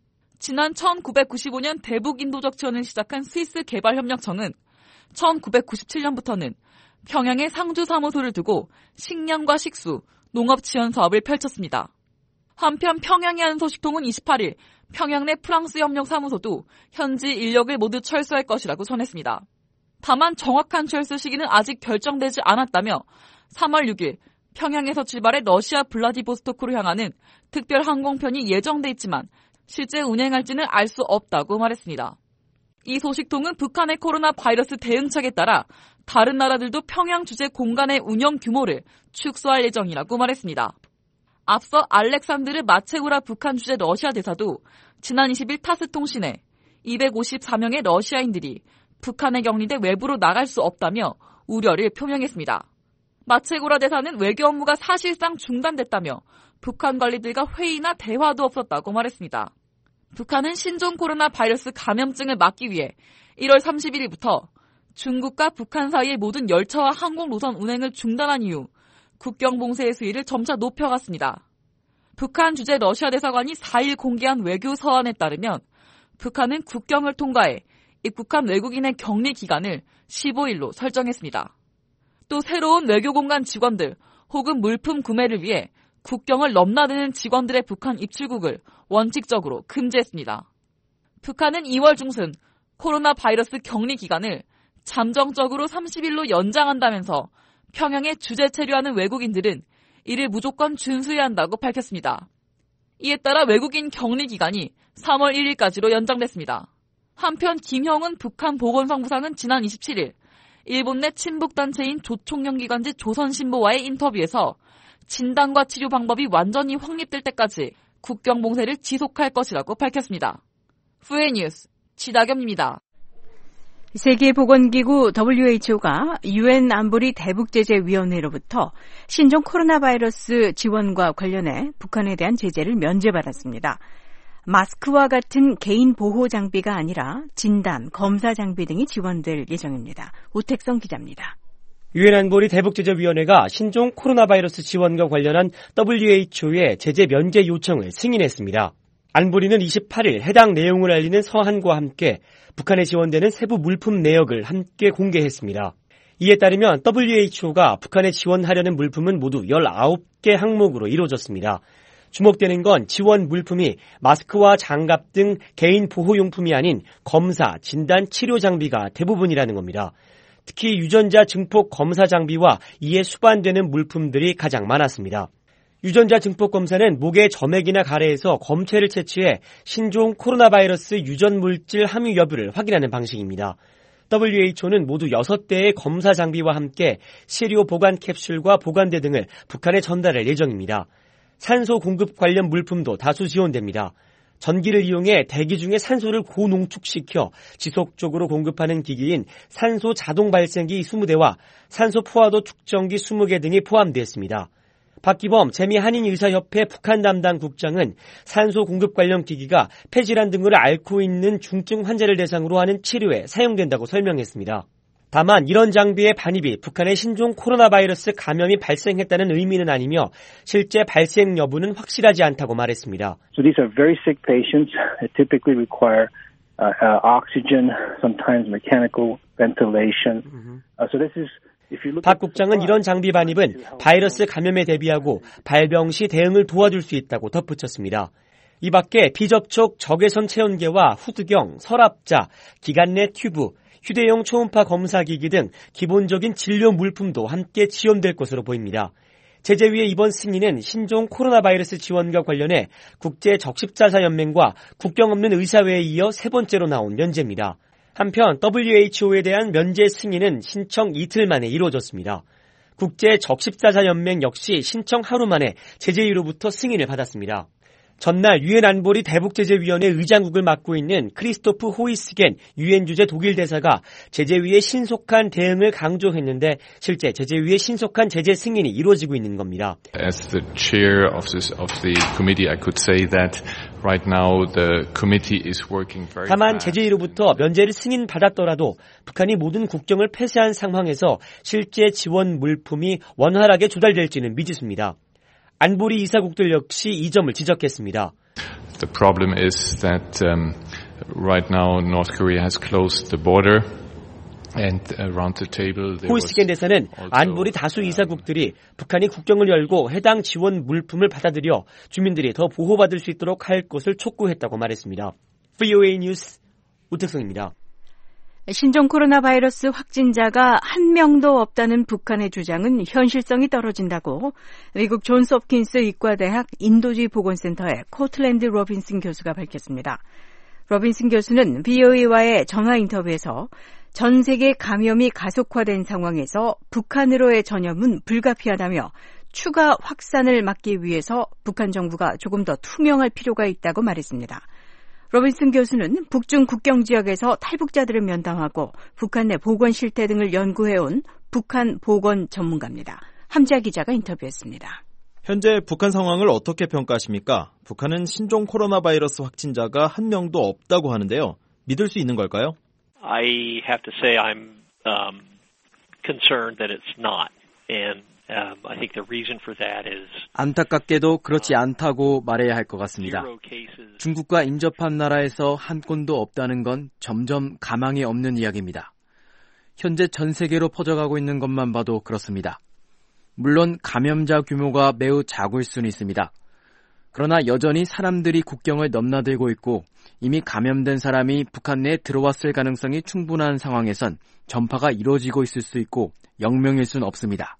지난 1995년 대북 인도적 지원을 시작한 스위스 개발협력청은 1997년부터는 평양에 상주 사무소를 두고 식량과 식수, 농업 지원 사업을 펼쳤습니다. 한편 평양의 한 소식통은 28일 평양 내 프랑스 협력 사무소도 현지 인력을 모두 철수할 것이라고 전했습니다. 다만 정확한 철수 시기는 아직 결정되지 않았다며 3월 6일 평양에서 출발해 러시아 블라디보스토크로 향하는 특별 항공편이 예정돼 있지만 실제 운행할지는 알 수 없다고 말했습니다. 이 소식통은 북한의 코로나 바이러스 대응책에 따라 다른 나라들도 평양 주재 공간의 운영 규모를 축소할 예정이라고 말했습니다. 앞서 알렉산드르 마체구라 북한 주재 러시아 대사도 지난 20일 타스 통신에 254명의 러시아인들이 북한에 격리돼 외부로 나갈 수 없다며 우려를 표명했습니다. 마체구라 대사는 외교 업무가 사실상 중단됐다며 북한 관리들과 회의나 대화도 없었다고 말했습니다. 북한은 신종 코로나 바이러스 감염증을 막기 위해 1월 31일부터 중국과 북한 사이의 모든 열차와 항공 노선 운행을 중단한 이후 국경 봉쇄의 수위를 점차 높여갔습니다. 북한 주재 러시아 대사관이 4일 공개한 외교 서한에 따르면 북한은 국경을 통과해 입국한 외국인의 격리 기간을 15일로 설정했습니다. 또 새로운 외교공간 직원들 혹은 물품 구매를 위해 국경을 넘나드는 직원들의 북한 입출국을 원칙적으로 금지했습니다. 북한은 2월 중순 코로나 바이러스 격리 기간을 잠정적으로 30일로 연장한다면서 평양에 주재 체류하는 외국인들은 이를 무조건 준수해야 한다고 밝혔습니다. 이에 따라 외국인 격리 기간이 3월 1일까지로 연장됐습니다. 한편 김형은 북한 보건성부상은 지난 27일 일본 내 친북단체인 조총련기관지 조선신보와의 인터뷰에서 진단과 치료 방법이 완전히 확립될 때까지 국경 봉쇄를 지속할 것이라고 밝혔습니다. 후에 뉴스 지다겸입니다. 세계보건기구 WHO가 UN 안보리 대북제재위원회로부터 신종 코로나 바이러스 지원과 관련해 북한에 대한 제재를 면제받았습니다. 마스크와 같은 개인 보호 장비가 아니라 진단, 검사 장비 등이 지원될 예정입니다. 오택성 기자입니다. 유엔 안보리 대북제재위원회가 신종 코로나 바이러스 지원과 관련한 WHO의 제재 면제 요청을 승인했습니다. 안보리는 28일 해당 내용을 알리는 서한과 함께 북한에 지원되는 세부 물품 내역을 함께 공개했습니다. 이에 따르면 WHO가 북한에 지원하려는 물품은 모두 19개 항목으로 이루어졌습니다. 주목되는 건 지원 물품이 마스크와 장갑 등 개인 보호용품이 아닌 검사, 진단, 치료 장비가 대부분이라는 겁니다. 특히 유전자 증폭 검사 장비와 이에 수반되는 물품들이 가장 많았습니다. 유전자 증폭 검사는 목의 점액이나 가래에서 검체를 채취해 신종 코로나 바이러스 유전 물질 함유 여부를 확인하는 방식입니다. WHO는 모두 6대의 검사 장비와 함께 시료 보관 캡슐과 보관대 등을 북한에 전달할 예정입니다. 산소 공급 관련 물품도 다수 지원됩니다. 전기를 이용해 대기 중에 산소를 고농축시켜 지속적으로 공급하는 기기인 산소 자동 발생기 20대와 산소 포화도 측정기 20개 등이 포함되었습니다. 박기범 재미한인의사협회 북한 담당 국장은 산소 공급 관련 기기가 폐질환 등을 앓고 있는 중증 환자를 대상으로 하는 치료에 사용된다고 설명했습니다. 다만 이런 장비의 반입이 북한의 신종 코로나 바이러스 감염이 발생했다는 의미는 아니며 실제 발생 여부는 확실하지 않다고 말했습니다. So these are very sick patients that typically require oxygen, sometimes mechanical ventilation. So this is 박 국장은 이런 장비 반입은 바이러스 감염에 대비하고 발병 시 대응을 도와줄 수 있다고 덧붙였습니다. 이 밖에 비접촉 적외선 체온계와 후두경, 서랍자, 기관 내 튜브, 휴대용 초음파 검사기기 등 기본적인 진료 물품도 함께 지원될 것으로 보입니다. 제재위의 이번 승인은 신종 코로나 바이러스 지원과 관련해 국제적십자사연맹과 국경 없는 의사회에 이어 세 번째로 나온 면제입니다. 한편 WHO에 대한 면제 승인은 신청 이틀 만에 이루어졌습니다. 국제적십자사연맹 역시 신청 하루 만에 제재위로부터 승인을 받았습니다. 전날 유엔 안보리 대북제재위원회 의장국을 맡고 있는 크리스토프 호이스겐 유엔 주재 독일 대사가 제재위의 신속한 대응을 강조했는데 실제 제재위의 신속한 제재 승인이 이루어지고 있는 겁니다. As the chair of the committee, I could say that right now the committee is working very fast. 다만 제재위로부터 면제를 승인받았더라도 북한이 모든 국경을 폐쇄한 상황에서 실제 지원 물품이 원활하게 조달될지는 미지수입니다. 안보리 이사국들 역시 이 점을 지적했습니다. The problem is that right now North Korea has closed the border and around the table there was 호이스겐 대사는 안보리 다수 이사국들이 북한이 국경을 열고 해당 지원 물품을 받아들여 주민들이 더 보호받을 수 있도록 할 것을 촉구했다고 말했습니다. VOA 뉴스 오택성입니다. 신종 코로나 바이러스 확진자가 한 명도 없다는 북한의 주장은 현실성이 떨어진다고 미국 존스 홉킨스 의과대학 인도주의 보건센터의 코틀랜드 로빈슨 교수가 밝혔습니다. 로빈슨 교수는 VOA와의 전화 인터뷰에서 전 세계 감염이 가속화된 상황에서 북한으로의 전염은 불가피하다며 추가 확산을 막기 위해서 북한 정부가 조금 더 투명할 필요가 있다고 말했습니다. 로빈슨 교수는 북중 국경 지역에서 탈북자들을 면담하고 북한 내 보건 실태 등을 연구해온 북한 보건 전문가입니다. 함지아 기자가 인터뷰했습니다. 현재 북한 상황을 어떻게 평가하십니까? 북한은 신종 코로나 바이러스 확진자가 한 명도 없다고 하는데요. 믿을 수 있는 걸까요? I have to say I'm concerned that it's not. And I think the reason for that is 안타깝게도 그렇지 않다고 말해야 할 것 같습니다. 중국과 인접한 나라에서 한 건도 없다는 건 점점 가망이 없는 이야기입니다. 현재 전 세계로 퍼져가고 있는 것만 봐도 그렇습니다. 물론 감염자 규모가 매우 작을 수는 있습니다. 그러나 여전히 사람들이 국경을 넘나들고 있고 이미 감염된 사람이 북한 내에 들어왔을 가능성이 충분한 상황에선 전파가 이루어지고 있을 수 있고 영명일 수는 없습니다.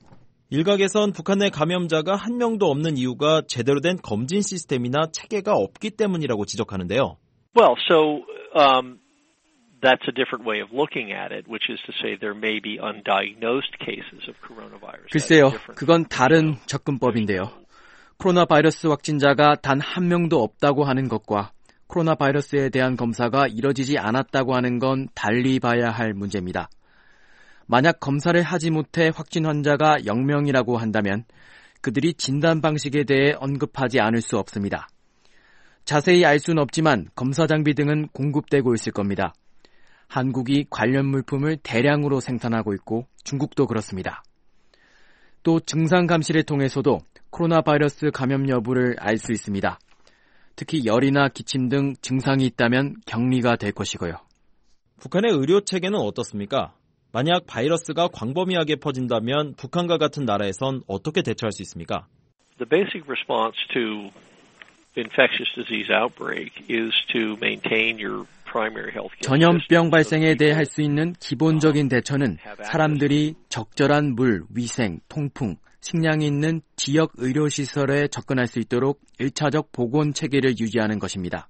일각에선 북한 내 감염자가 한 명도 없는 이유가 제대로 된 검진 시스템이나 체계가 없기 때문이라고 지적하는데요. Well, so That's a different way of looking at it, which is to say there may be undiagnosed cases of coronavirus. 글쎄요, 그건 다른 접근법인데요. 코로나 바이러스 확진자가 단 한 명도 없다고 하는 것과 코로나 바이러스에 대한 검사가 이뤄지지 않았다고 하는 건 달리 봐야 할 문제입니다. 만약 검사를 하지 못해 확진 환자가 0명이라고 한다면 그들이 진단 방식에 대해 언급하지 않을 수 없습니다. 자세히 알 수는 없지만 검사 장비 등은 공급되고 있을 겁니다. 한국이 관련 물품을 대량으로 생산하고 있고 중국도 그렇습니다. 또 증상 감시를 통해서도 코로나 바이러스 감염 여부를 알 수 있습니다. 특히 열이나 기침 등 증상이 있다면 격리가 될 것이고요. 북한의 의료 체계는 어떻습니까? 만약 바이러스가 광범위하게 퍼진다면 북한과 같은 나라에선 어떻게 대처할 수 있습니까? The basic response to infectious disease outbreak is to maintain your primary health care. 전염병 발생에 대해 할 수 있는 기본적인 대처는 사람들이 적절한 물, 위생, 통풍, 식량이 있는 지역 의료시설에 접근할 수 있도록 1차적 보건 체계를 유지하는 것입니다.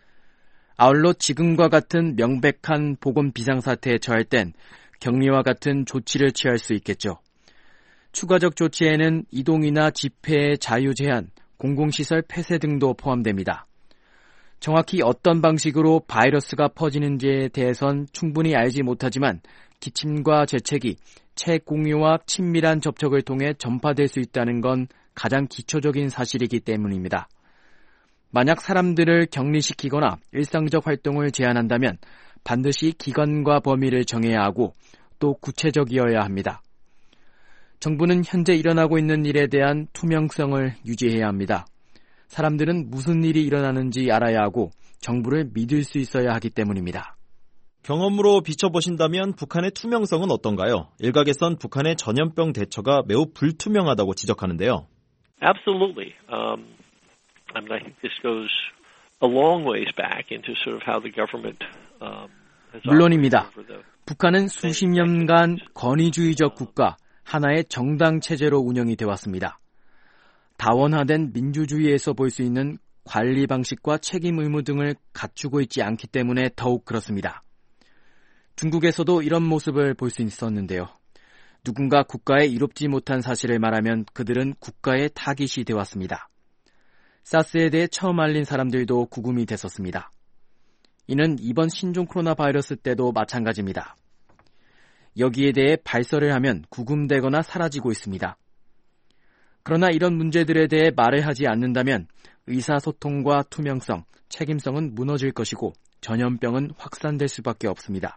아울러 지금과 같은 명백한 보건 비상사태에 처할 땐 격리와 같은 조치를 취할 수 있겠죠. 추가적 조치에는 이동이나 집회의 자유 제한, 공공시설 폐쇄 등도 포함됩니다. 정확히 어떤 방식으로 바이러스가 퍼지는지에 대해선 충분히 알지 못하지만 기침과 재채기, 책 공유와 친밀한 접촉을 통해 전파될 수 있다는 건 가장 기초적인 사실이기 때문입니다. 만약 사람들을 격리시키거나 일상적 활동을 제한한다면 반드시 기간과 범위를 정해야 하고 또 구체적이어야 합니다. 정부는 현재 일어나고 있는 일에 대한 투명성을 유지해야 합니다. 사람들은 무슨 일이 일어나는지 알아야 하고 정부를 믿을 수 있어야 하기 때문입니다. 경험으로 비춰보신다면 북한의 투명성은 어떤가요? 일각에선 북한의 전염병 대처가 매우 불투명하다고 지적하는데요. Absolutely. I think this goes a long ways back into sort of how the government 물론입니다. 북한은 수십 년간 권위주의적 국가, 하나의 정당 체제로 운영이 되어 왔습니다. 다원화된 민주주의에서 볼 수 있는 관리 방식과 책임 의무 등을 갖추고 있지 않기 때문에 더욱 그렇습니다. 중국에서도 이런 모습을 볼 수 있었는데요. 누군가 국가에 이롭지 못한 사실을 말하면 그들은 국가의 타깃이 되었습니다. 사스에 대해 처음 알린 사람들도 구금이 됐었습니다. 이는 이번 신종 코로나 바이러스 때도 마찬가지입니다. 여기에 대해 발설을 하면 구금되거나 사라지고 있습니다. 그러나 이런 문제들에 대해 말을 하지 않는다면 의사소통과 투명성, 책임성은 무너질 것이고 전염병은 확산될 수밖에 없습니다.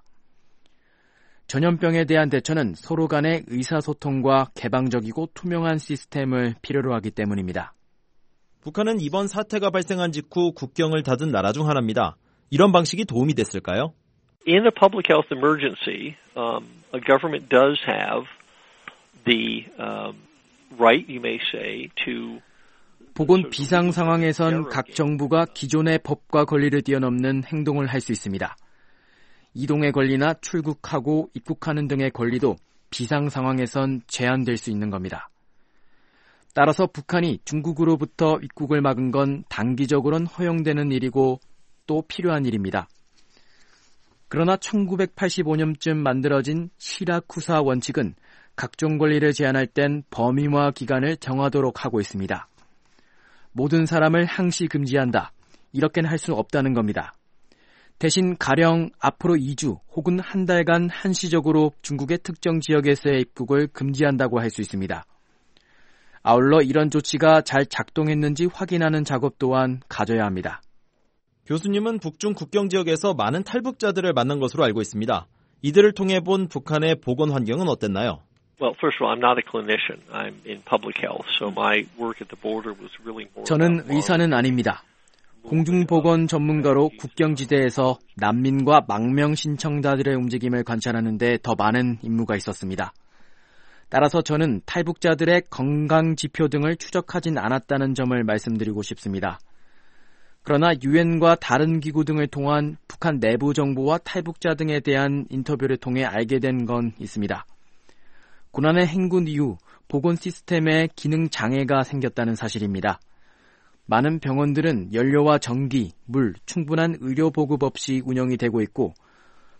전염병에 대한 대처는 서로 간의 의사소통과 개방적이고 투명한 시스템을 필요로 하기 때문입니다. 북한은 이번 사태가 발생한 직후 국경을 닫은 나라 중 하나입니다. 이런 방식이 도움이 됐을까요? In a public health emergency, a government does have the right, you may say, to 보건 비상 상황에선 각 정부가 기존의 법과 권리를 뛰어넘는 행동을 할 수 있습니다. 이동의 권리나 출국하고 입국하는 등의 권리도 비상 상황에선 제한될 수 있는 겁니다. 따라서 북한이 중국으로부터 입국을 막은 건 단기적으로는 허용되는 일이고 또 필요한 일입니다. 그러나 1985년쯤 만들어진 시라쿠사 원칙은 각종 권리를 제한할 땐 범위와 기간을 정하도록 하고 있습니다. 모든 사람을 항시 금지한다. 이렇게는 할 수 없다는 겁니다. 대신 가령 앞으로 2주 혹은 한 달간 한시적으로 중국의 특정 지역에서의 입국을 금지한다고 할 수 있습니다. 아울러 이런 조치가 잘 작동했는지 확인하는 작업 또한 가져야 합니다. 교수님은 북중 국경 지역에서 많은 탈북자들을 만난 것으로 알고 있습니다. 이들을 통해 본 북한의 보건 환경은 어땠나요? Well, first of all, I'm not a clinician. I'm in public health, so my work at the border was really more. 저는 의사는 아닙니다. 공중보건 전문가로 국경지대에서 난민과 망명 신청자들의 움직임을 관찰하는 데 더 많은 임무가 있었습니다. 따라서 저는 탈북자들의 건강 지표 등을 추적하진 않았다는 점을 말씀드리고 싶습니다. 그러나 유엔과 다른 기구 등을 통한 북한 내부 정보와 탈북자 등에 대한 인터뷰를 통해 알게 된 건 있습니다. 고난의 행군 이후 보건 시스템에 기능 장애가 생겼다는 사실입니다. 많은 병원들은 연료와 전기, 물, 충분한 의료 보급 없이 운영이 되고 있고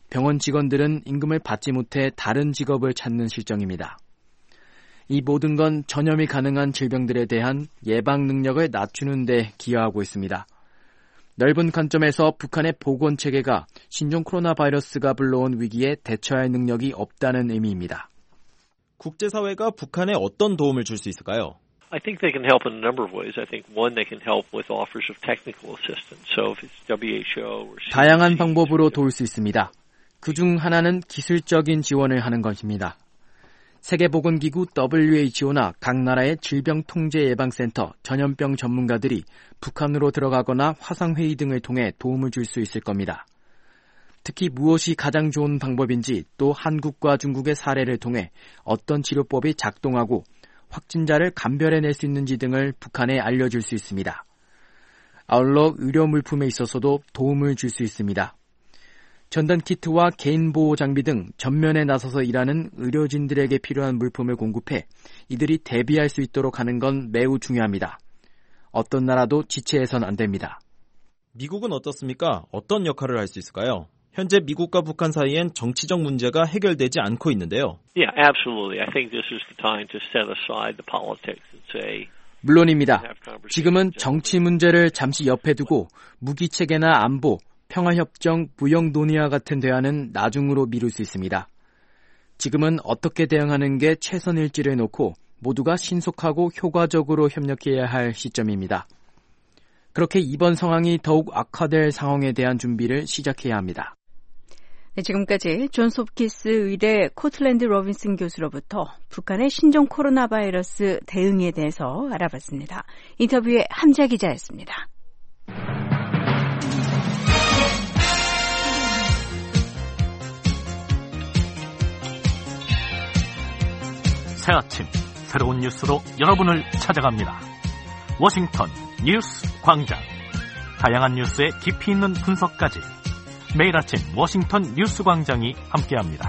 병원 직원들은 임금을 받지 못해 다른 직업을 찾는 실정입니다. 이 모든 건 전염이 가능한 질병들에 대한 예방 능력을 낮추는 데 기여하고 있습니다. 넓은 관점에서 북한의 보건체계가 신종 코로나 바이러스가 불러온 위기에 대처할 능력이 없다는 의미입니다. 국제사회가 북한에 어떤 도움을 줄 수 있을까요? I think they can help in a number of ways. I think one, they can help with offers of technical assistance. So if it's WHO or CDC, 다양한 방법으로 도울 수 있습니다. 그중 하나는 기술적인 지원을 하는 것입니다. 세계보건기구 WHO나 각 나라의 질병통제예방센터, 전염병 전문가들이 북한으로 들어가거나 화상회의 등을 통해 도움을 줄 수 있을 겁니다. 특히 무엇이 가장 좋은 방법인지 또 한국과 중국의 사례를 통해 어떤 치료법이 작동하고 확진자를 감별해낼 수 있는지 등을 북한에 알려줄 수 있습니다. 아울러 의료 물품에 있어서도 도움을 줄 수 있습니다. 전단키트와 개인보호 장비 등 전면에 나서서 일하는 의료진들에게 필요한 물품을 공급해 이들이 대비할 수 있도록 하는 건 매우 중요합니다. 어떤 나라도 지체해선 안 됩니다. 미국은 어떻습니까? 어떤 역할을 할 수 있을까요? 현재 미국과 북한 사이엔 정치적 문제가 해결되지 않고 있는데요. Yeah, absolutely. I think this is the time to set aside the politics and say 물론입니다. 지금은 정치 문제를 잠시 옆에 두고 무기체계나 안보, 평화협정, 무역 논의와 같은 대화는 나중으로 미룰 수 있습니다. 지금은 어떻게 대응하는 게 최선일지를 놓고 모두가 신속하고 효과적으로 협력해야 할 시점입니다. 그렇게 이번 상황이 더욱 악화될 상황에 대한 준비를 시작해야 합니다. 네, 지금까지 존스 홉킨스 의대 코틀랜드 로빈슨 교수로부터 북한의 신종 코로나 바이러스 대응에 대해서 알아봤습니다. 인터뷰의 함자 기자였습니다. 새 아침 새로운 뉴스로 여러분을 찾아갑니다. 워싱턴 뉴스 광장. 다양한 뉴스의 깊이 있는 분석까지 매일 아침 워싱턴 뉴스 광장이 함께합니다.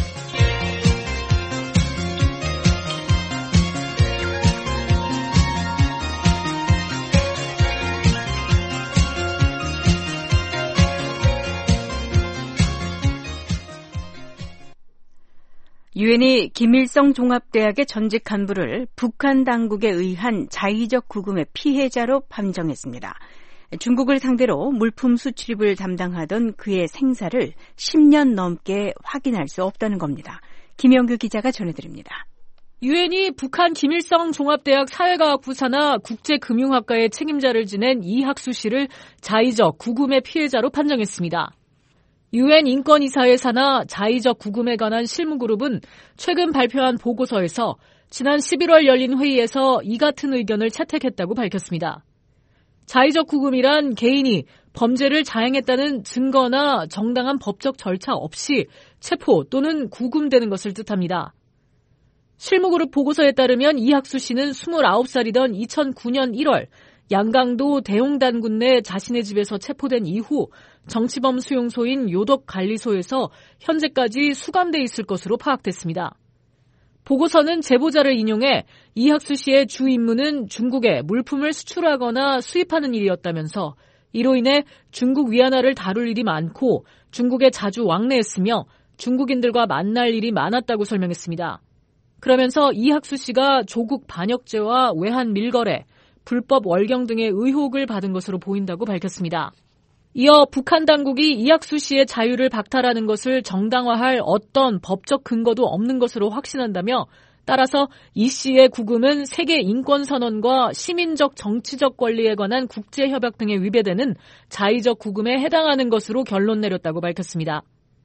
유엔이 김일성 종합대학의 전직 간부를 북한 당국에 의한 자의적 구금의 피해자로 판정했습니다. 중국을 상대로 물품 수출입을 담당하던 그의 생사를 10년 넘게 확인할 수 없다는 겁니다. 김영규 기자가 전해드립니다. 유엔이 북한 김일성 종합대학 사회과학부 산하 국제금융학과의 책임자를 지낸 이학수 씨를 자의적 구금의 피해자로 판정했습니다. 유엔 인권이사회 산하 자의적 구금에 관한 실무그룹은 최근 발표한 보고서에서 지난 11월 열린 회의에서 이 같은 의견을 채택했다고 밝혔습니다. 자의적 구금이란 개인이 범죄를 자행했다는 증거나 정당한 법적 절차 없이 체포 또는 구금되는 것을 뜻합니다. 실무그룹 보고서에 따르면 이학수 씨는 29살이던 2009년 1월 양강도 대용단군 내 자신의 집에서 체포된 이후 정치범 수용소인 요덕관리소에서 현재까지 수감돼 있을 것으로 파악됐습니다. 보고서는 제보자를 인용해 이학수 씨의 주 임무는 중국에 물품을 수출하거나 수입하는 일이었다면서 이로 인해 중국 위안화를 다룰 일이 많고 중국에 자주 왕래했으며 중국인들과 만날 일이 많았다고 설명했습니다. 그러면서 이학수 씨가 조국 반역죄와 외환 밀거래, 불법 월경 등의 의혹을 받은 것으로 보인다고 밝혔습니다. 이어 북한 당국이 이학수 씨의 자유를 박탈하는 것을 정당화할 어떤 법적 근거도 없는 것으로 확신한다며 따라서 이 씨의 구금은 세계 인권선언과 시민적 정치적 권리에 관한 국제협약 등에 위배되는 자의적 구금에 해당하는 것으로 결론 내렸다고 밝혔습니다.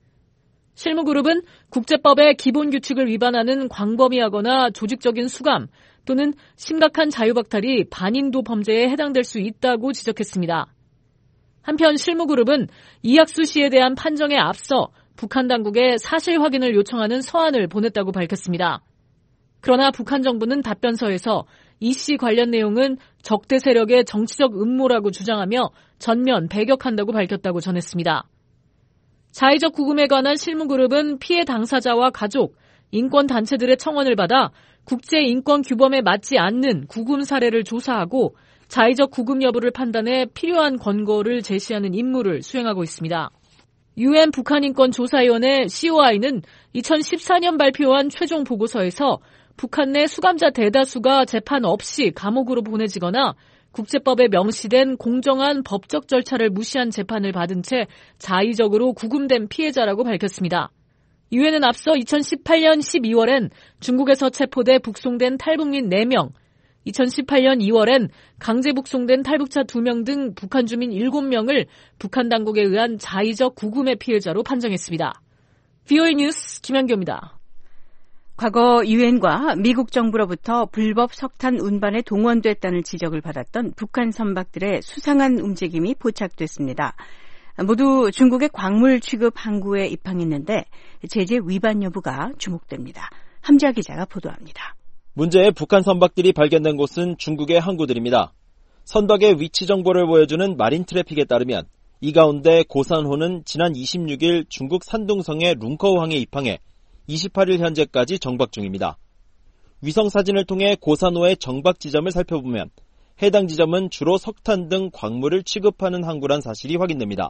실무그룹은 국제법의 기본 규칙을 위반하는 광범위하거나 조직적인 수감 또는 심각한 자유박탈이 반인도 범죄에 해당될 수 있다고 지적했습니다. 한편 실무그룹은 이학수 씨에 대한 판정에 앞서 북한 당국에 사실 확인을 요청하는 서한을 보냈다고 밝혔습니다. 그러나 북한 정부는 답변서에서 이 씨 관련 내용은 적대 세력의 정치적 음모라고 주장하며 전면 배격한다고 밝혔다고 전했습니다. 자의적 구금에 관한 실무그룹은 피해 당사자와 가족, 인권단체들의 청원을 받아 국제인권규범에 맞지 않는 구금 사례를 조사하고 자의적 구금 여부를 판단해 필요한 권고를 제시하는 임무를 수행하고 있습니다. UN 북한인권조사위원회 COI는 2014년 발표한 최종 보고서에서 북한 내 수감자 대다수가 재판 없이 감옥으로 보내지거나 국제법에 명시된 공정한 법적 절차를 무시한 재판을 받은 채 자의적으로 구금된 피해자라고 밝혔습니다. 유엔은 앞서 2018년 12월엔 중국에서 체포돼 북송된 탈북민 4명, 2018년 2월엔 강제 북송된 탈북자 2명 등 북한 주민 7명을 북한 당국에 의한 자의적 구금의 피해자로 판정했습니다. VOA 뉴스 김현교입니다. 과거 유엔과 미국 정부로부터 불법 석탄 운반에 동원됐다는 지적을 받았던 북한 선박들의 수상한 움직임이 포착됐습니다. 모두 중국의 광물 취급 항구에 입항했는데 제재 위반 여부가 주목됩니다. 함지아 기자가 보도합니다. 문제의 북한 선박들이 발견된 곳은 중국의 항구들입니다. 선박의 위치 정보를 보여주는 마린 트래픽에 따르면 이 가운데 고산호는 지난 26일 중국 산둥성의 룽커우항에 입항해 28일 현재까지 정박 중입니다. 위성사진을 통해 고산호의 정박 지점을 살펴보면 해당 지점은 주로 석탄 등 광물을 취급하는 항구란 사실이 확인됩니다.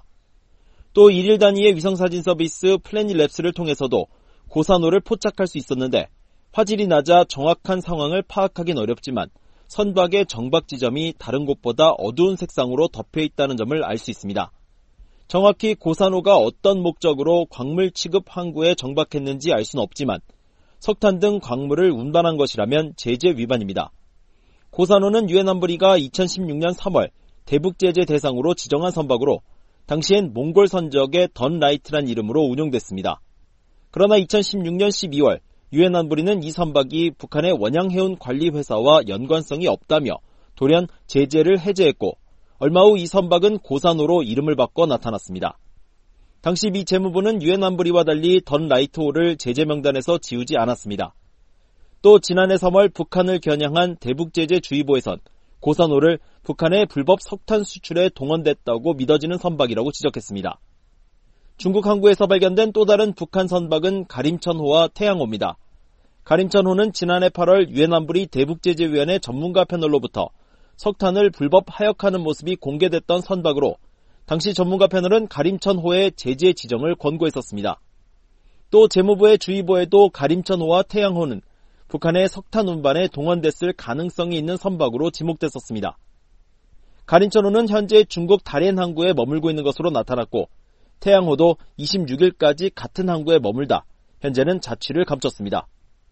또 1일 단위의 위성사진 서비스 플래닛랩스를 통해서도 고산호를 포착할 수 있었는데 화질이 낮아 정확한 상황을 파악하긴 어렵지만 선박의 정박 지점이 다른 곳보다 어두운 색상으로 덮여 있다는 점을 알 수 있습니다. 정확히 고산호가 어떤 목적으로 광물 취급 항구에 정박했는지 알 수는 없지만 석탄 등 광물을 운반한 것이라면 제재 위반입니다. 고산호는 유엔 안보리가 2016년 3월 대북 제재 대상으로 지정한 선박으로 당시엔 몽골 선적의 던라이트란 이름으로 운용됐습니다. 그러나 2016년 12월 유엔 안보리는 이 선박이 북한의 원양해운 관리회사와 연관성이 없다며 돌연 제재를 해제했고 얼마 후 이 선박은 고산호로 이름을 바꿔 나타났습니다. 당시 미 재무부는 유엔 안보리와 달리 던라이트호를 제재 명단에서 지우지 않았습니다. 또 지난해 3월 북한을 겨냥한 대북제재주의보에선 고산호를 북한의 불법 석탄 수출에 동원됐다고 믿어지는 선박이라고 지적했습니다. 중국 항구에서 발견된 또 다른 북한 선박은 가림천호와 태양호입니다. 가림천호는 지난해 8월 유엔 안보리 대북제재위원회 전문가 패널로부터 석탄을 불법 하역하는 모습이 공개됐던 선박으로 당시 전문가 패널은 가림천호의 제재 지정을 권고했었습니다. 또 재무부의 주의보에도 가림천호와 태양호는 북한의 석탄 운반에 동원됐을 가능성이 있는 선박으로 지목됐었습니다. 가림천호는 현재 중국 다롄 항구에 머물고 있는 것으로 나타났고 태양호도 26일까지 같은 항구에 머물다 현재는 자취를 감췄습니다.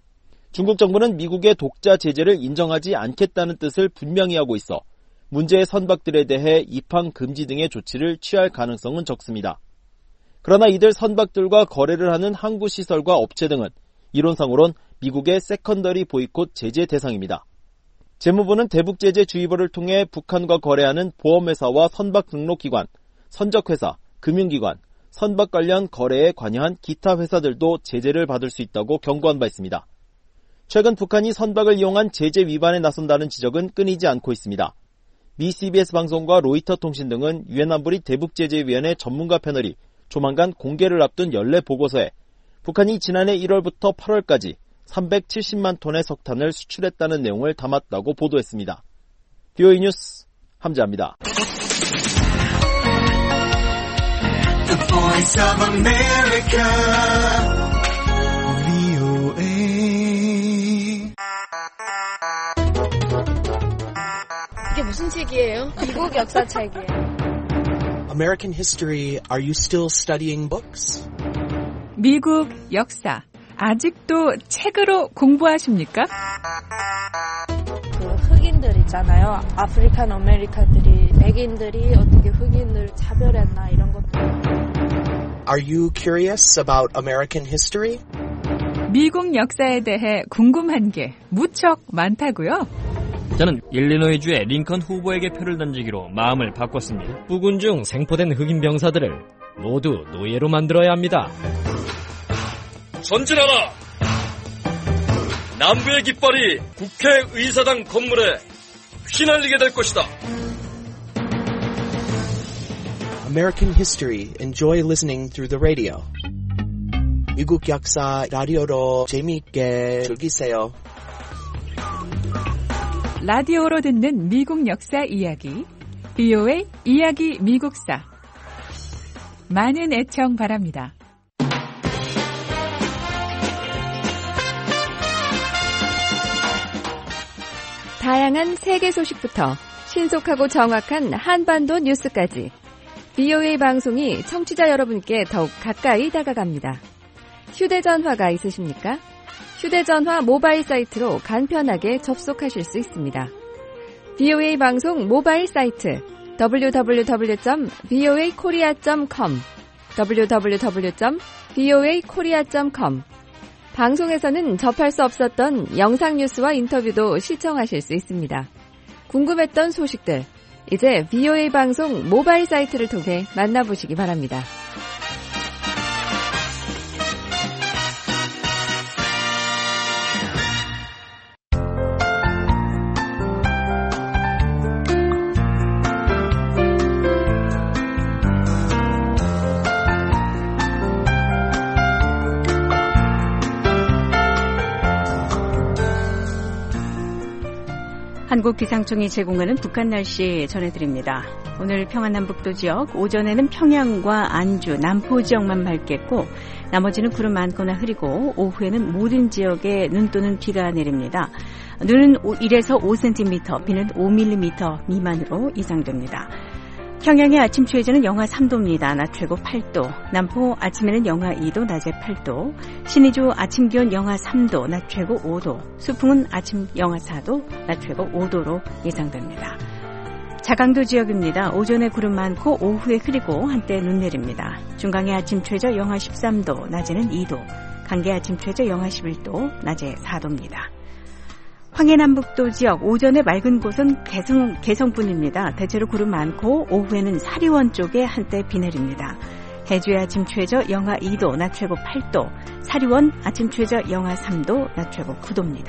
중국 정부는 미국의 독자 제재를 인정하지 않겠다는 뜻을 분명히 하고 있어 문제의 선박들에 대해 입항 금지 등의 조치를 취할 가능성은 적습니다. 그러나 이들 선박들과 거래를 하는 항구시설과 업체 등은 이론상으론 미국의 세컨더리 보이콧 제재 대상입니다. 재무부는 대북제재주의보를 통해 북한과 거래하는 보험회사와 선박 등록기관, 선적회사, 금융기관, 선박 관련 거래에 관여한 기타 회사들도 제재를 받을 수 있다고 경고한 바 있습니다. 최근 북한이 선박을 이용한 제재 위반에 나선다는 지적은 끊이지 않고 있습니다. 미 CBS 방송과 로이터 통신 등은 유엔 안보리 대북제재위원회 전문가 패널이 조만간 공개를 앞둔 연례 보고서에 북한이 지난해 1월부터 8월까지 370만 톤의 석탄을 수출했다는 내용을 담았다고 보도했습니다. VOA 뉴스 함지아입니다. The Voice of America, VOA. 이게 무슨 책이에요? 미국 역사 책이에요. American history, are you still studying books? 미국 역사, 아직도 책으로 공부하십니까? 그 흑인들 있잖아요. 아프리칸 아메리카들이, 백인들이 어떻게 흑인을 차별했나 이런 것도. Are you curious about American history? 미국 역사에 대해 궁금한 게 무척 많다고요? 저는 일리노이주의 링컨 후보에게 표를 던지기로 마음을 바꿨습니다. 부군 중 생포된 흑인 병사들을 모두 노예로 만들어야 합니다. 전진하라! 남부의 깃발이 국회의사당 건물에 휘날리게 될 것이다. American history. Enjoy listening through the radio. 미국 역사 라디오로 재미있게 즐기세요. 라디오로 듣는 미국 역사 이야기, VOA 이야기 미국사. 많은 애청 바랍니다. 다양한 세계 소식부터 신속하고 정확한 한반도 뉴스까지 VOA 방송이 청취자 여러분께 더욱 가까이 다가갑니다. 휴대전화가 있으십니까? 휴대전화 모바일 사이트로 간편하게 접속하실 수 있습니다. VOA 방송 모바일 사이트 www.voakorea.com www.voakorea.com 방송에서는 접할 수 없었던 영상 뉴스와 인터뷰도 시청하실 수 있습니다. 궁금했던 소식들, 이제 VOA 방송 모바일 사이트를 통해 만나보시기 바랍니다. 한국기상청이 제공하는 북한 날씨 전해드립니다. 오늘 평안남북도 지역 오전에는 평양과 안주, 남포 지역만 맑겠고 나머지는 구름 많거나 흐리고 오후에는 모든 지역에 눈 또는 비가 내립니다. 눈은 1에서 5cm, 비는 5mm 미만으로 예상됩니다. 평양의 아침 최저는 영하 3도입니다. 낮 최고 8도. 남포 아침에는 영하 2도, 낮에 8도. 신의주 아침 기온 영하 3도, 낮 최고 5도. 수풍은 아침 영하 4도, 낮 최고 5도로 예상됩니다. 자강도 지역입니다. 오전에 구름 많고 오후에 흐리고 한때 눈 내립니다. 중강의 아침 최저 영하 13도, 낮에는 2도. 강계 아침 최저 영하 11도, 낮에 4도입니다. 황해남북도 지역 오전에 맑은 곳은 개성뿐입니다. 대체로 구름 많고 오후에는 사리원 쪽에 한때 비 내립니다. 해주의 아침 최저 영하 2도, 낮 최고 8도. 사리원 아침 최저 영하 3도, 낮 최고 9도입니다.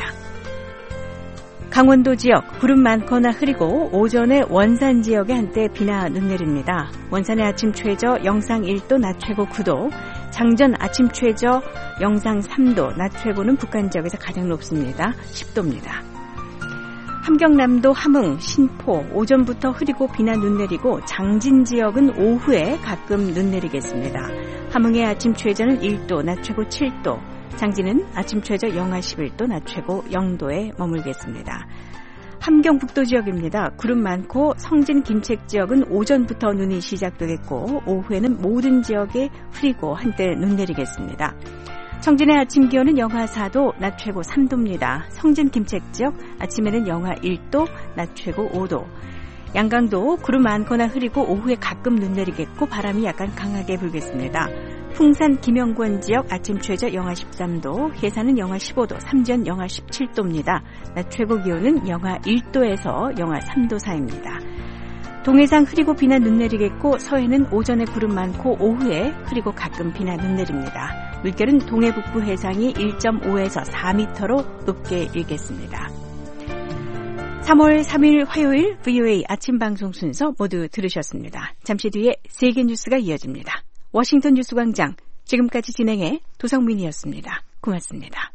강원도 지역 구름 많거나 흐리고 오전에 원산 지역에 한때 비나 눈 내립니다. 원산의 아침 최저 영상 1도, 낮 최고 9도. 장전 아침 최저 영상 3도, 낮 최고는 북한 지역에서 가장 높습니다. 10도입니다. 함경남도 함흥, 신포 오전부터 흐리고 비나 눈 내리고 장진 지역은 오후에 가끔 눈 내리겠습니다. 함흥의 아침 최저는 1도, 낮 최고 7도. 장진은 아침 최저 영하 11도, 낮 최고 0도에 머물겠습니다. 함경북도 지역입니다. 구름 많고 성진 김책 지역은 오전부터 눈이 시작되겠고 오후에는 모든 지역에 흐리고 한때 눈 내리겠습니다. 청진의 아침 기온은 영하 4도, 낮 최고 3도입니다. 성진 김책 지역 아침에는 영하 1도, 낮 최고 5도. 양강도 구름 많거나 흐리고 오후에 가끔 눈 내리겠고 바람이 약간 강하게 불겠습니다. 풍산 김영권 지역 아침 최저 영하 13도, 해산은 영하 15도, 삼전 영하 17도입니다. 낮 최고 기온은 영하 1도에서 영하 3도 사이입니다. 동해상 흐리고 비나 눈 내리겠고 서해는 오전에 구름 많고 오후에 흐리고 가끔 비나 눈 내립니다. 물결은 동해 북부 해상이 1.5에서 4m로 높게 일겠습니다. 3월 3일 화요일 VOA 아침 방송 순서 모두 들으셨습니다. 잠시 뒤에 세계 뉴스가 이어집니다. 워싱턴 뉴스광장 지금까지 진행해 도성민이었습니다. 고맙습니다.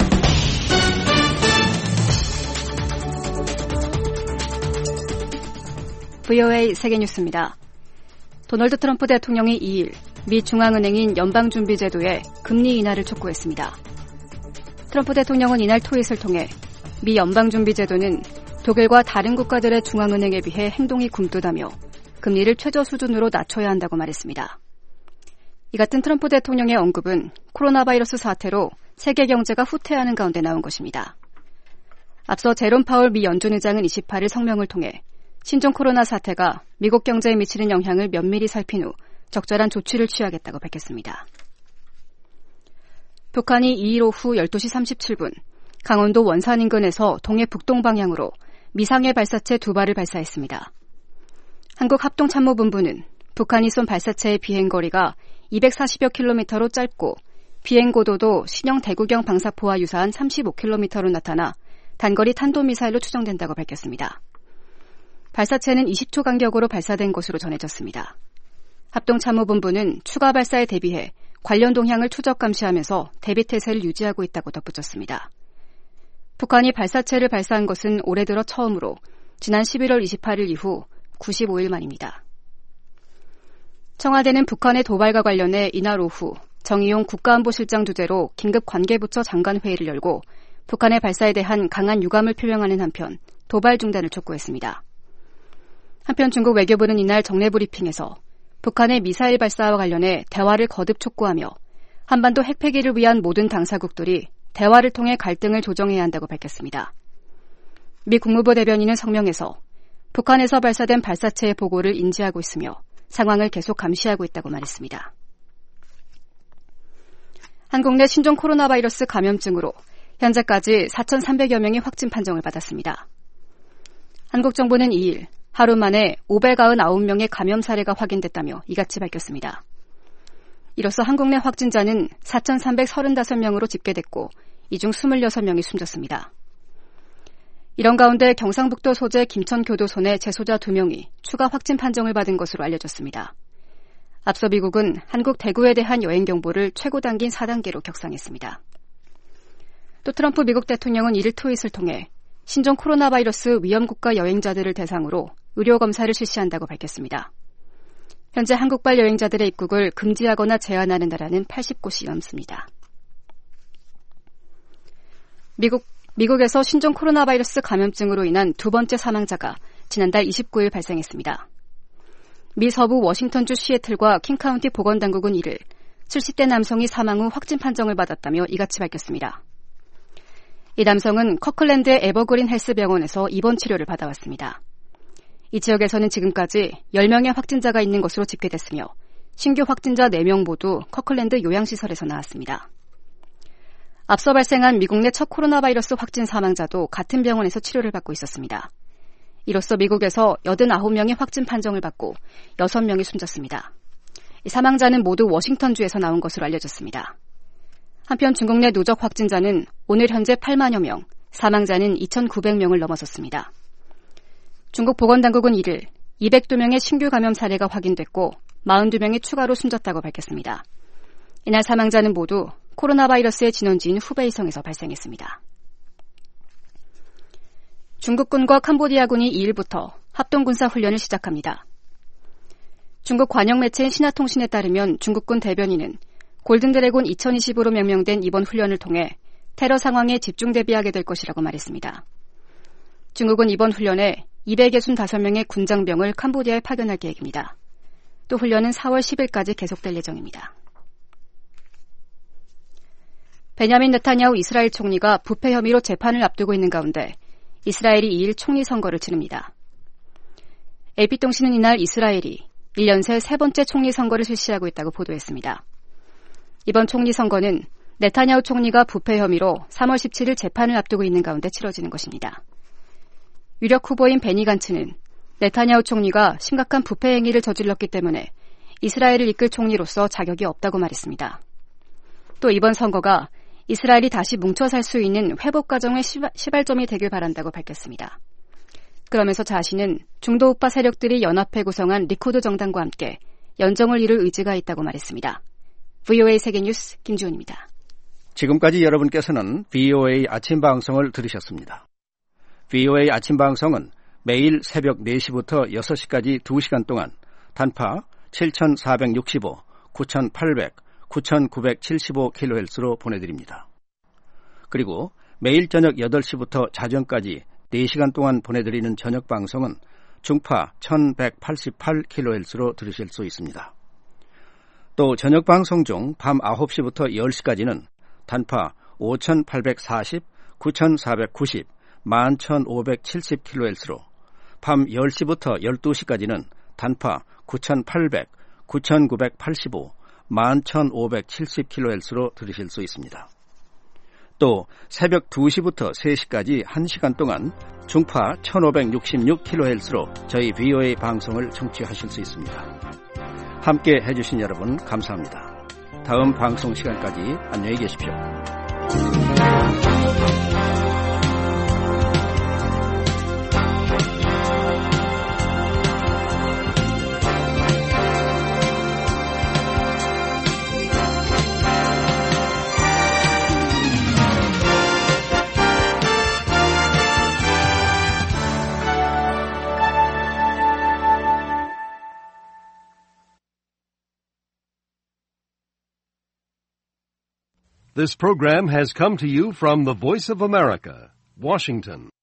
VOA 세계뉴스입니다. 도널드 트럼프 대통령이 2일 미 중앙은행인 연방준비제도에 금리 인하를 촉구했습니다. 트럼프 대통령은 이날 트윗을 통해 미 연방준비제도는 독일과 다른 국가들의 중앙은행에 비해 행동이 굼뜨다며 금리를 최저 수준으로 낮춰야 한다고 말했습니다. 이 같은 트럼프 대통령의 언급은 코로나 바이러스 사태로 세계 경제가 후퇴하는 가운데 나온 것입니다. 앞서 제롬 파월 미 연준 의장은 28일 성명을 통해 신종 코로나 사태가 미국 경제에 미치는 영향을 면밀히 살핀 후 적절한 조치를 취하겠다고 밝혔습니다. 북한이 2일 오후 12시 37분 강원도 원산 인근에서 동해 북동 방향으로 미상해 발사체 2발을 발사했습니다. 한국합동참모본부는 북한이 쏜 발사체의 비행거리가 240여 킬로미터로 짧고 비행고도도 신형 대구경 방사포와 유사한 35km로 나타나 단거리 탄도미사일로 추정된다고 밝혔습니다. 발사체는 20초 간격으로 발사된 것으로 전해졌습니다. 합동참모본부는 추가 발사에 대비해 관련 동향을 추적 감시하면서 대비태세를 유지하고 있다고 덧붙였습니다. 북한이 발사체를 발사한 것은 올해 들어 처음으로 지난 11월 28일 이후 95일 만입니다. 청와대는 북한의 도발과 관련해 이날 오후 정의용 국가안보실장 주재로 긴급 관계부처 장관회의를 열고 북한의 발사에 대한 강한 유감을 표명하는 한편 도발 중단을 촉구했습니다. 한편 중국 외교부는 이날 정례 브리핑에서 북한의 미사일 발사와 관련해 대화를 거듭 촉구하며 한반도 핵폐기를 위한 모든 당사국들이 대화를 통해 갈등을 조정해야 한다고 밝혔습니다. 미 국무부 대변인은 성명에서 북한에서 발사된 발사체의 보고를 인지하고 있으며 상황을 계속 감시하고 있다고 말했습니다. 한국 내 신종 코로나 바이러스 감염증으로 현재까지 4,300여 명이 확진 판정을 받았습니다. 한국 정부는 2일 하루 만에 599명의 감염 사례가 확인됐다며 이같이 밝혔습니다. 이로써 한국 내 확진자는 4,335명으로 집계됐고 이 중 26명이 숨졌습니다. 이런 가운데 경상북도 소재 김천교도소 내 재소자 2명이 추가 확진 판정을 받은 것으로 알려졌습니다. 앞서 미국은 한국 대구에 대한 여행 경보를 최고 단계인 4단계로 격상했습니다. 또 트럼프 미국 대통령은 1일 트윗을 통해 신종 코로나 바이러스 위험국가 여행자들을 대상으로 의료검사를 실시한다고 밝혔습니다. 현재 한국발 여행자들의 입국을 금지하거나 제한하는 나라는 80곳이 넘습니다. 미국에서 신종 코로나 바이러스 감염증으로 인한 두 번째 사망자가 지난달 29일 발생했습니다. 미 서부 워싱턴주 시애틀과 킹카운티 보건당국은 이를 70대 남성이 사망 후 확진 판정을 받았다며 이같이 밝혔습니다. 이 남성은 커클랜드의 에버그린 헬스병원에서 입원 치료를 받아왔습니다. 이 지역에서는 지금까지 10명의 확진자가 있는 것으로 집계됐으며 신규 확진자 4명 모두 커클랜드 요양시설에서 나왔습니다. 앞서 발생한 미국 내 첫 코로나 바이러스 확진 사망자도 같은 병원에서 치료를 받고 있었습니다. 이로써 미국에서 89명이 확진 판정을 받고 6명이 숨졌습니다. 이 사망자는 모두 워싱턴주에서 나온 것으로 알려졌습니다. 한편 중국 내 누적 확진자는 오늘 현재 8만여 명, 사망자는 2,900명을 넘어섰습니다. 중국 보건당국은 이를 202명의 신규 감염 사례가 확인됐고 42명이 추가로 숨졌다고 밝혔습니다. 이날 사망자는 모두 코로나 바이러스의 진원지인 후베이성에서 발생했습니다. 중국군과 캄보디아군이 2일부터 합동군사훈련을 시작합니다. 중국 관영 매체인 신화통신에 따르면 중국군 대변인은 골든드래곤 2020으로 명명된 이번 훈련을 통해 테러 상황에 집중 대비하게 될 것이라고 말했습니다. 중국은 이번 훈련에 265명의 군장병을 캄보디아에 파견할 계획입니다. 또 훈련은 4월 10일까지 계속될 예정입니다. 베냐민 네타냐후 이스라엘 총리가 부패 혐의로 재판을 앞두고 있는 가운데 이스라엘이 2일 총리 선거를 치릅니다. AP통신은 이날 이스라엘이 1년 새 세 번째 총리 선거를 실시하고 있다고 보도했습니다. 이번 총리 선거는 네타냐후 총리가 부패 혐의로 3월 17일 재판을 앞두고 있는 가운데 치러지는 것입니다. 유력 후보인 베니 간츠는 네타냐후 총리가 심각한 부패 행위를 저질렀기 때문에 이스라엘을 이끌 총리로서 자격이 없다고 말했습니다. 또 이번 선거가 이스라엘이 다시 뭉쳐 살 수 있는 회복 과정의 시발점이 되길 바란다고 밝혔습니다. 그러면서 자신은 중도 우파 세력들이 연합해 구성한 리쿠드 정당과 함께 연정을 이룰 의지가 있다고 말했습니다. VOA 세계뉴스 김주훈입니다. 지금까지 여러분께서는 VOA 아침 방송을 들으셨습니다. VOA 아침 방송은 매일 새벽 4시부터 6시까지 2시간 동안 단파 7465, 9800, 9975kHz로 보내드립니다. 그리고 매일 저녁 8시부터 자정까지 4시간 동안 보내드리는 저녁 방송은 중파 1188kHz로 들으실 수 있습니다. 또 저녁 방송 중 밤 9시부터 10시까지는 단파 5840, 9490, 11570kHz로 밤 10시부터 12시까지는 단파 9800, 9985, 11570kHz로 들으실 수 있습니다. 또 새벽 2시부터 3시까지 1시간 동안 중파 1566kHz로 저희 VOA 방송을 청취하실 수 있습니다. 함께 해주신 여러분 감사합니다. 다음 방송 시간까지 안녕히 계십시오. This program has come to you from the Voice of America, Washington.